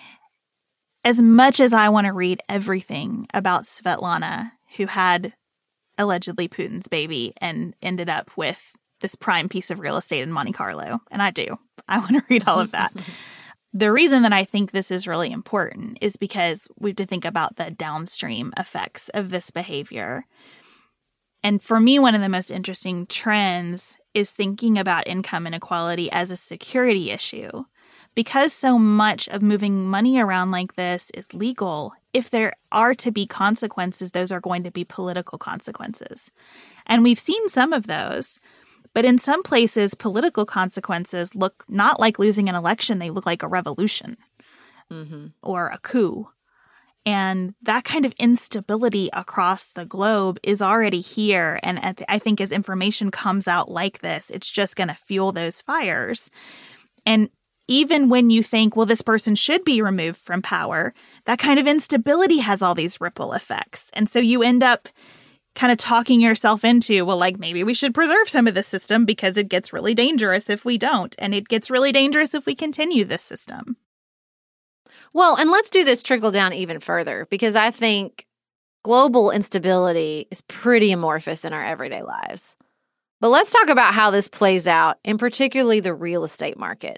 As much as I want to read everything about Svetlana, who had allegedly Putin's baby and ended up with this prime piece of real estate in Monte Carlo, and I do, I want to read all of that. The reason that I think this is really important is because we have to think about the downstream effects of this behavior. And for me, one of the most interesting trends is thinking about income inequality as a security issue. Because so much of moving money around like this is legal, if there are to be consequences, those are going to be political consequences. And we've seen some of those. But in some places, political consequences look not like losing an election. They look like a revolution mm-hmm. or a coup. And that kind of instability across the globe is already here. And I think as information comes out like this, it's just going to fuel those fires. And even when you think, well, this person should be removed from power, that kind of instability has all these ripple effects. And so you end up kind of talking yourself into, well, like, maybe we should preserve some of the system because it gets really dangerous if we don't. And it gets really dangerous if we continue this system. Well, and let's do this trickle down even further, because I think global instability is pretty amorphous in our everyday lives. But let's talk about how this plays out, in particularly the real estate market.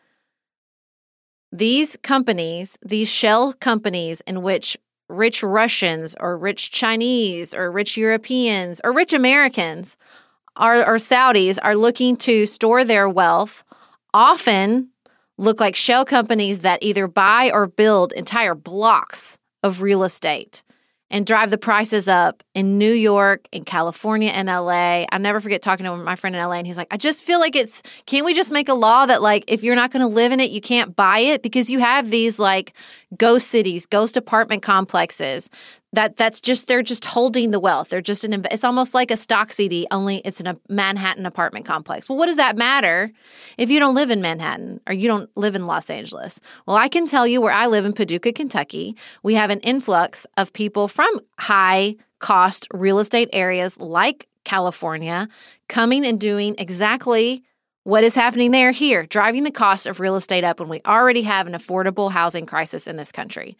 These companies, these shell companies in which rich Russians or rich Chinese or rich Europeans or rich Americans are, or Saudis are looking to store their wealth, often look like shell companies that either buy or build entire blocks of real estate. and drive the prices up in New York, in California, and L A. I never forget talking to my friend in L A, and he's like, I just feel like it's, can't we just make a law that, like, if you're not going to live in it, you can't buy it? Because you have these, like, ghost cities, ghost apartment complexes that that's just, they're just holding the wealth. They're just an, it's almost like a stock C D, only it's in a Manhattan apartment complex. Well, what does that matter if you don't live in Manhattan or you don't live in Los Angeles? Well, I can tell you where I live in Paducah, Kentucky, we have an influx of people from high cost real estate areas like California coming and doing exactly what is happening there here, driving the cost of real estate up when we already have an affordable housing crisis in this country,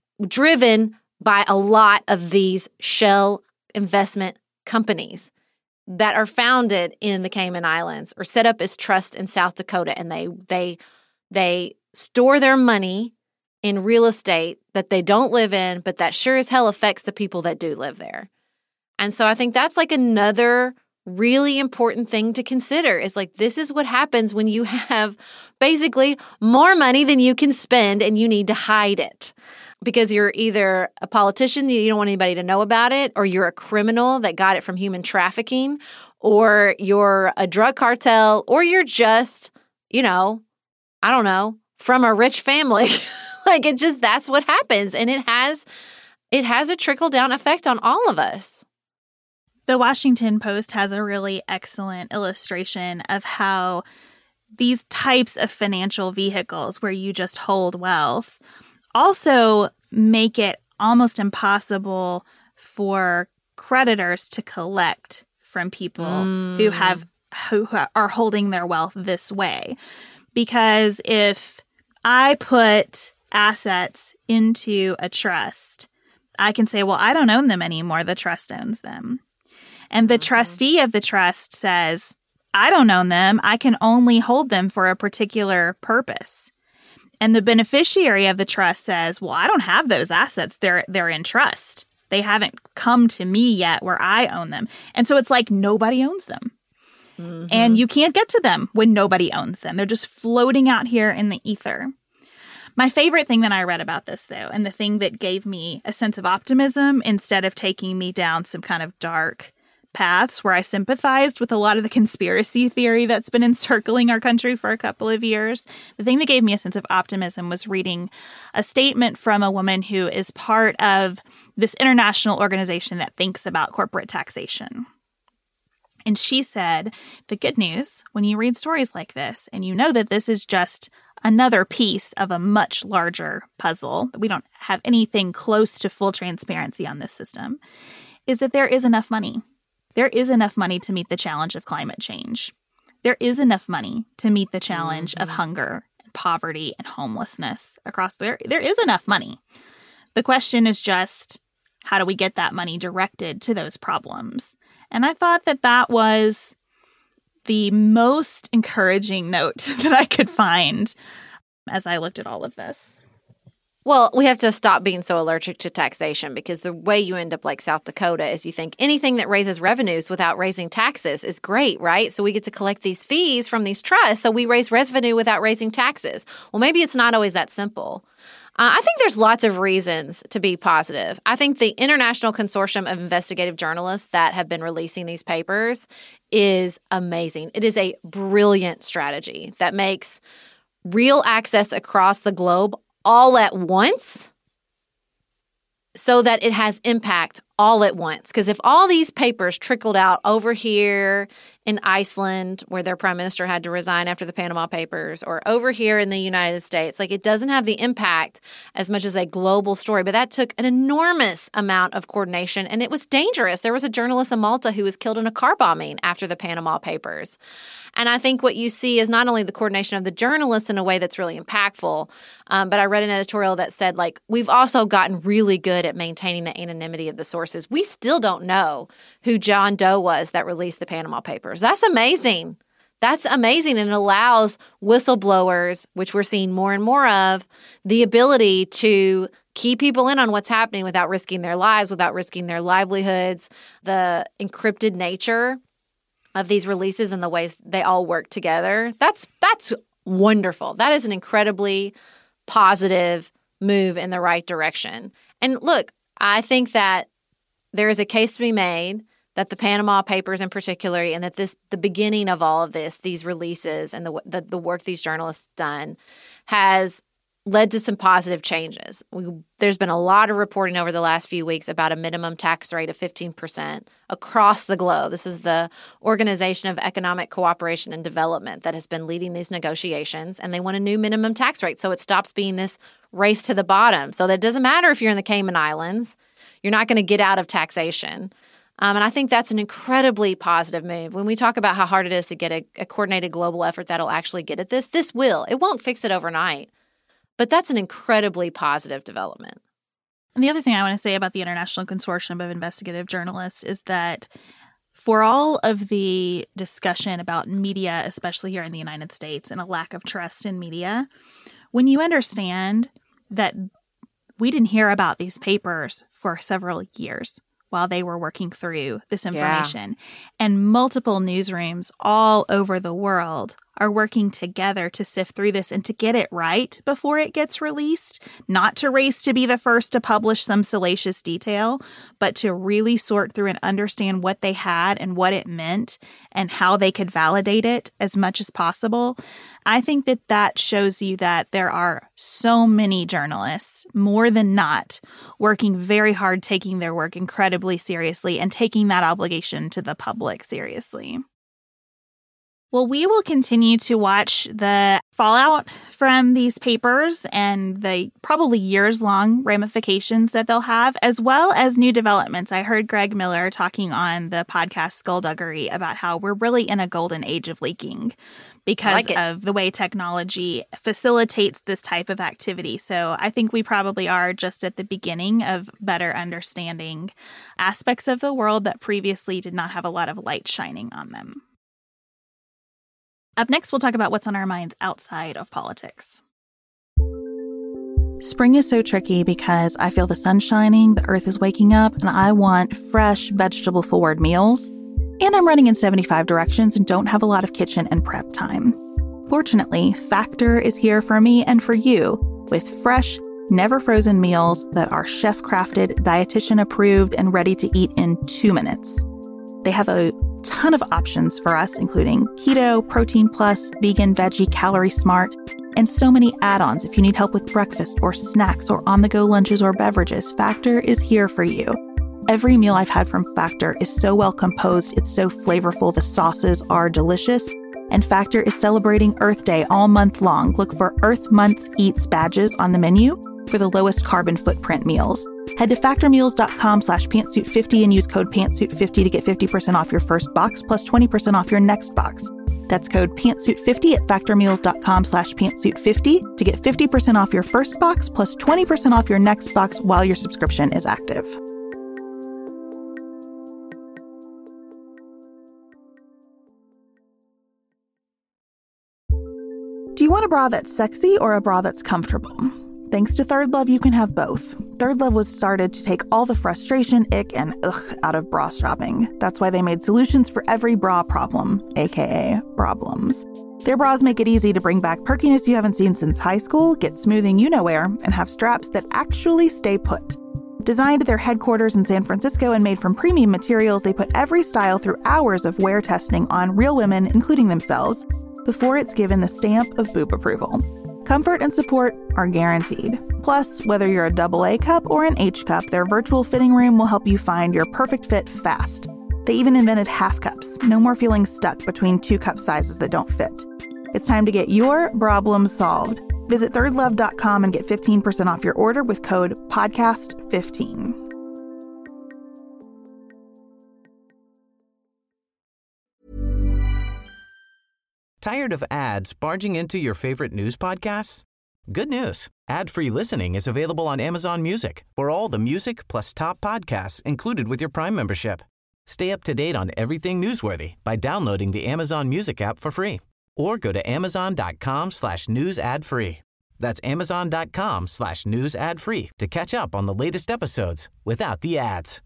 driven by a lot of these shell investment companies that are founded in the Cayman Islands or set up as trust in South Dakota, and they they they store their money in real estate that they don't live in, but that sure as hell affects the people that do live there. And so I think that's like another really important thing to consider is like, this is what happens when you have basically more money than you can spend and you need to hide it. Because you're either a politician, you don't want anybody to know about it, or you're a criminal that got it from human trafficking, or you're a drug cartel, or you're just, you know, I don't know, from a rich family. Like it just, that's what happens. And it has, it has a trickle down effect on all of us. The Washington Post has a really excellent illustration of how these types of financial vehicles where you just hold wealth also make it almost impossible for creditors to collect from people mm. who have who are holding their wealth this way. Because if I put assets into a trust, I can say, well, I don't own them anymore. The trust owns them. And the mm-hmm. trustee of the trust says, I don't own them. I can only hold them for a particular purpose. And the beneficiary of the trust says, well, I don't have those assets. They're they're in trust. They haven't come to me yet where I own them. And so it's like nobody owns them. Mm-hmm. And you can't get to them when nobody owns them. They're just floating out here in the ether. My favorite thing that I read about this, though, and the thing that gave me a sense of optimism instead of taking me down some kind of dark paths where I sympathized with a lot of the conspiracy theory that's been encircling our country for a couple of years. The thing that gave me a sense of optimism was reading a statement from a woman who is part of this international organization that thinks about corporate taxation. And she said, the good news when you read stories like this, and you know that this is just another piece of a much larger puzzle, that we don't have anything close to full transparency on this system, is that there is enough money. There is enough money to meet the challenge of climate change. There is enough money to meet the challenge mm-hmm. of hunger and poverty and homelessness across there. There is enough money. The question is just, how do we get that money directed to those problems? And I thought that that was the most encouraging note that I could find as I looked at all of this. Well, we have to stop being so allergic to taxation, because the way you end up like South Dakota is you think anything that raises revenues without raising taxes is great, right? So we get to collect these fees from these trusts, so we raise revenue without raising taxes. Well, maybe it's not always that simple. Uh, I think there's lots of reasons to be positive. I think the International Consortium of Investigative Journalists that have been releasing these papers is amazing. It is a brilliant strategy that makes real access across the globe all at once so that it has impact all at once. Because if all these papers trickled out over here in Iceland, where their prime minister had to resign after the Panama Papers, or over here in the United States, like it doesn't have the impact as much as a global story. But that took an enormous amount of coordination, and it was dangerous. There was a journalist in Malta who was killed in a car bombing after the Panama Papers. And I think what you see is not only the coordination of the journalists in a way that's really impactful, um, but I read an editorial that said, like, we've also gotten really good at maintaining the anonymity of the sources. We still don't know who John Doe was that released the Panama Papers. That's amazing. That's amazing. And it allows whistleblowers, which we're seeing more and more of, the ability to key people in on what's happening without risking their lives, without risking their livelihoods. The encrypted nature of these releases and the ways they all work together, that's that's wonderful. That is an incredibly positive move in the right direction. And look, I think that there is a case to be made that the Panama Papers in particular, and that this the beginning of all of this, these releases and the the, the work these journalists done, has led to some positive changes. We, there's been a lot of reporting over the last few weeks about a minimum tax rate of fifteen percent across the globe. This is the Organization of Economic Cooperation and Development that has been leading these negotiations, and they want a new minimum tax rate so it stops being this race to the bottom. So that it doesn't matter if you're in the Cayman Islands, you're not going to get out of taxation. Um, and I think that's an incredibly positive move. When we talk about how hard it is to get a, a coordinated global effort that'll actually get at this, this will. It won't fix it overnight. But that's an incredibly positive development. And the other thing I want to say about the International Consortium of Investigative Journalists is that for all of the discussion about media, especially here in the United States, and a lack of trust in media, when you understand that we didn't hear about these papers for several years while they were working through this information, yeah. and multiple newsrooms all over the world are working together to sift through this and to get it right before it gets released, not to race to be the first to publish some salacious detail, but to really sort through and understand what they had and what it meant and how they could validate it as much as possible. I think that that shows you that there are so many journalists, more than not, working very hard, taking their work incredibly seriously and taking that obligation to the public seriously. Well, we will continue to watch the fallout from these papers and the probably years-long ramifications that they'll have, as well as new developments. I heard Greg Miller talking on the podcast Skullduggery about how we're really in a golden age of leaking because like of the way technology facilitates this type of activity. So I think we probably are just at the beginning of better understanding aspects of the world that previously did not have a lot of light shining on them. Up next, we'll talk about what's on our minds outside of politics. Spring is so tricky because I feel the sun shining, the earth is waking up, and I want fresh, vegetable-forward meals. And I'm running in seventy-five directions and don't have a lot of kitchen and prep time. Fortunately, Factor is here for me and for you with fresh, never-frozen meals that are chef-crafted, dietitian-approved, and ready to eat in two minutes. They have a ton of options for us, including keto, protein plus, vegan, veggie, calorie smart, and so many add-ons if you need help with breakfast or snacks or on-the-go lunches or beverages. Factor is here for you. Every meal I've had from Factor is so well composed, it's so flavorful, the sauces are delicious, and Factor is celebrating Earth Day all month long. Look for Earth Month Eats badges on the menu for the lowest carbon footprint meals. Head to factormeals.com slash pantsuit50 and use code pantsuit fifty to get fifty percent off your first box plus twenty percent off your next box. That's code pantsuit fifty at factormeals.com slash pantsuit50 to get fifty percent off your first box plus twenty percent off your next box while your subscription is active. Do you want a bra that's sexy or a bra that's comfortable? Thanks to Third Love, you can have both. Third Love was started to take all the frustration, ick, and ugh out of bra shopping. That's why they made solutions for every bra problem, aka problems. Their bras make it easy to bring back perkiness you haven't seen since high school, get smoothing you-know-where, and have straps that actually stay put. Designed at their headquarters in San Francisco and made from premium materials, they put every style through hours of wear testing on real women, including themselves, before it's given the stamp of boob approval. Comfort and support are guaranteed. Plus, whether you're a double A cup or an H cup, their virtual fitting room will help you find your perfect fit fast. They even invented half cups. No more feeling stuck between two cup sizes that don't fit. It's time to get your problems solved. Visit third love dot com and get fifteen percent off your order with code podcast fifteen. Tired of ads barging into your favorite news podcasts? Good news. Ad-free listening is available on Amazon Music for all the music plus top podcasts included with your Prime membership. Stay up to date on everything newsworthy by downloading the Amazon Music app for free or go to amazon.com slash news ad free. That's amazon.com slash news ad free to catch up on the latest episodes without the ads.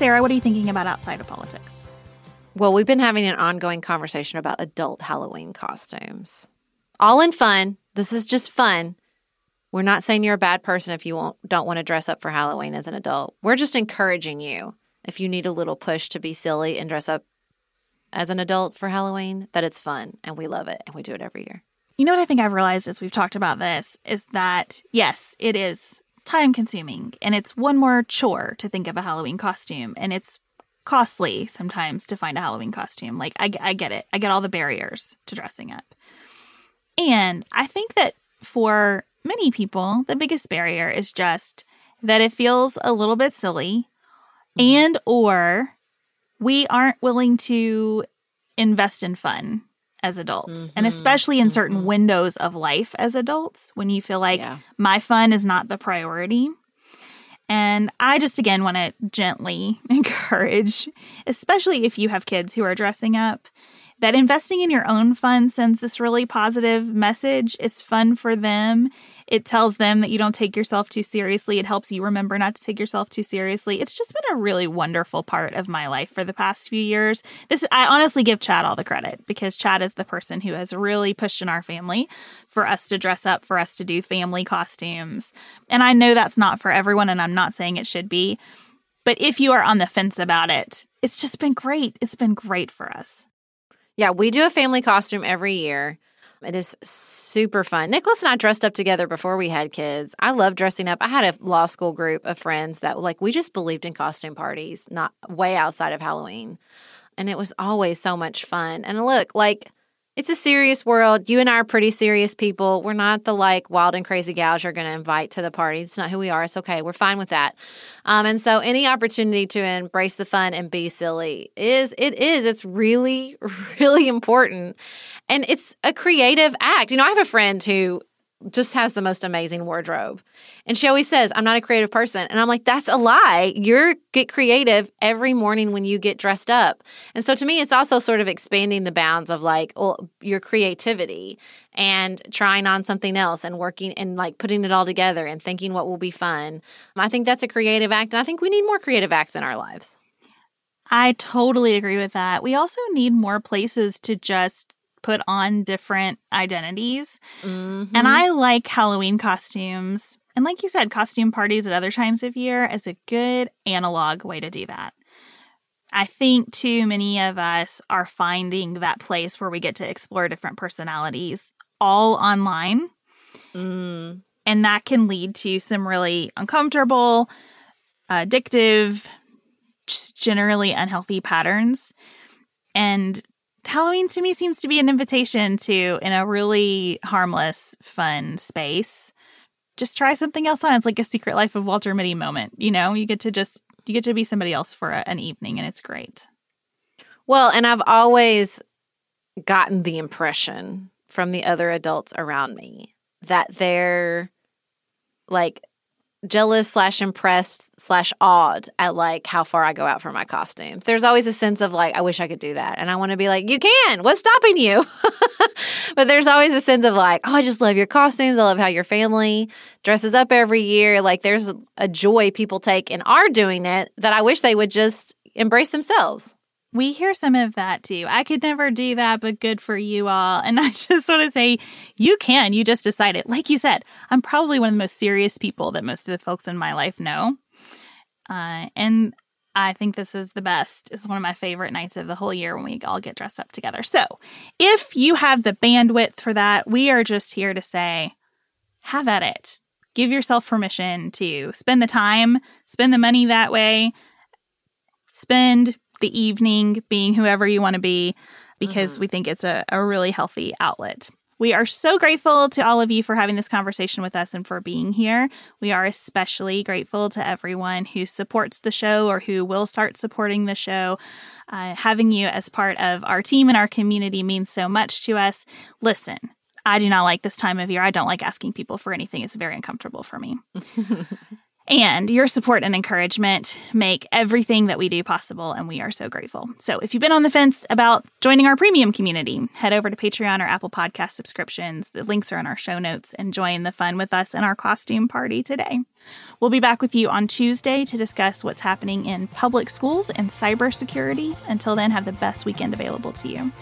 Sarah, what are you thinking about outside of politics? Well, we've been having an ongoing conversation about adult Halloween costumes. All in fun. This is just fun. We're not saying you're a bad person if you won't, don't want to dress up for Halloween as an adult. We're just encouraging you, if you need a little push to be silly and dress up as an adult for Halloween, that it's fun, and we love it, and we do it every year. You know what I think I've realized as we've talked about this is that, yes, it is time-consuming, and it's one more chore to think of a Halloween costume, and it's costly sometimes to find a Halloween costume. Like, I, I get it. I get all the barriers to dressing up. And I think that for many people, the biggest barrier is just that it feels a little bit silly, mm-hmm. and or we aren't willing to invest in fun as adults, mm-hmm. and especially in certain mm-hmm. windows of life as adults, when you feel like yeah. my fun is not the priority. And I just, again, want to gently encourage, especially if you have kids who are dressing up, that investing in your own fun sends this really positive message. It's fun for them. It tells them that you don't take yourself too seriously. It helps you remember not to take yourself too seriously. It's just been a really wonderful part of my life for the past few years. This, I honestly give Chad all the credit, because Chad is the person who has really pushed in our family for us to dress up, for us to do family costumes. And I know that's not for everyone, and I'm not saying it should be. But if you are on the fence about it, it's just been great. It's been great for us. Yeah, we do a family costume every year. It is super fun. Nicholas and I dressed up together before we had kids. I love dressing up. I had a law school group of friends that, like, we just believed in costume parties, not way outside of Halloween. And it was always so much fun. And look, like, it's a serious world. You and I are pretty serious people. We're not the, like, wild and crazy gals you're going to invite to the party. It's not who we are. It's okay. We're fine with that. Um, and so any opportunity to embrace the fun and be silly is, it is, it's really, really important. And it's a creative act. You know, I have a friend who just has the most amazing wardrobe. And she always says, I'm not a creative person. And I'm like, that's a lie. You get creative every morning when you get dressed up. And so to me, it's also sort of expanding the bounds of, like, well, your creativity and trying on something else and working and, like, putting it all together and thinking what will be fun. I think that's a creative act. And I think we need more creative acts in our lives. I totally agree with that. We also need more places to just put on different identities. Mm-hmm. And I like Halloween costumes. And like you said, costume parties at other times of year is a good analog way to do that. I think too many of us are finding that place where we get to explore different personalities all online. Mm. And that can lead to some really uncomfortable, addictive, just generally unhealthy patterns. And Halloween to me seems to be an invitation to, in a really harmless, fun space, just try something else on. It's like a Secret Life of Walter Mitty moment. You know, you get to just, you get to be somebody else for a, an evening, and it's great. Well, and I've always gotten the impression from the other adults around me that they're, like, jealous slash impressed slash awed at, like, how far I go out for my costumes. There's always a sense of, like, I wish I could do that. And I want to be like, you can. What's stopping you? But there's always a sense of, like, oh, I just love your costumes. I love how your family dresses up every year. Like, there's a joy people take and are doing it that I wish they would just embrace themselves. We hear some of that, too. I could never do that, but good for you all. And I just sort of say, you can. You just decide it. Like you said, I'm probably one of the most serious people that most of the folks in my life know. Uh, and I think this is the best. It's one of my favorite nights of the whole year when we all get dressed up together. So if you have the bandwidth for that, we are just here to say, have at it. Give yourself permission to spend the time, spend the money that way, spend the evening being whoever you want to be, because mm-hmm. we think it's a, a really healthy outlet. We are so grateful to all of you for having this conversation with us and for being here. We are especially grateful to everyone who supports the show or who will start supporting the show. Uh, having you as part of our team and our community means so much to us. Listen, I do not like this time of year. I don't like asking people for anything. It's very uncomfortable for me. And your support and encouragement make everything that we do possible, and we are so grateful. So if you've been on the fence about joining our premium community, head over to Patreon or Apple Podcast subscriptions. The links are in our show notes, and join the fun with us in our costume party today. We'll be back with you on Tuesday to discuss what's happening in public schools and cybersecurity. Until then, have the best weekend available to you.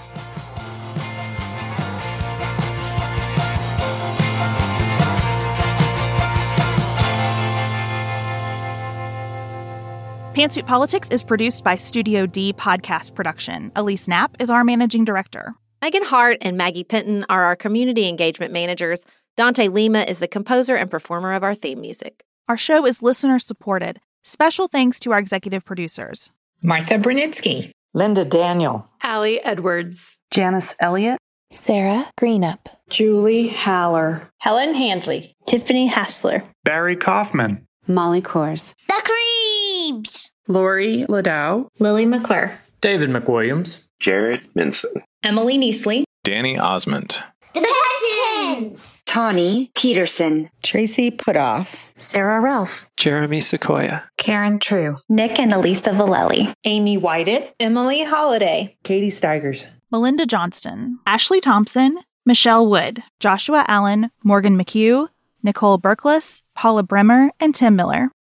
Pantsuit Politics is produced by Studio D Podcast Production. Elise Knapp is our managing director. Megan Hart and Maggie Penton are our community engagement managers. Dante Lima is the composer and performer of our theme music. Our show is listener-supported. Special thanks to our executive producers. Martha Brunitsky. Linda Daniel. Allie Edwards. Janice Elliott. Sarah Greenup. Julie Haller. Helen Handley. Tiffany Hassler. Barry Kaufman. Molly Kors. The Creeps. Lori Ladow. Lily McClure. David McWilliams. Jared Minson. Emily Neasley. Danny Osmond. The Pettons. Tawny Peterson. Tracy Putoff. Sarah Ralph. Jeremy Sequoia. Karen True. Nick and Elisa Valelli. Amy Whited. Emily Holiday. Katie Steigers. Melinda Johnston. Ashley Thompson. Michelle Wood. Joshua Allen. Morgan McHugh. Nicole Berkless. Paula Bremer. And Tim Miller.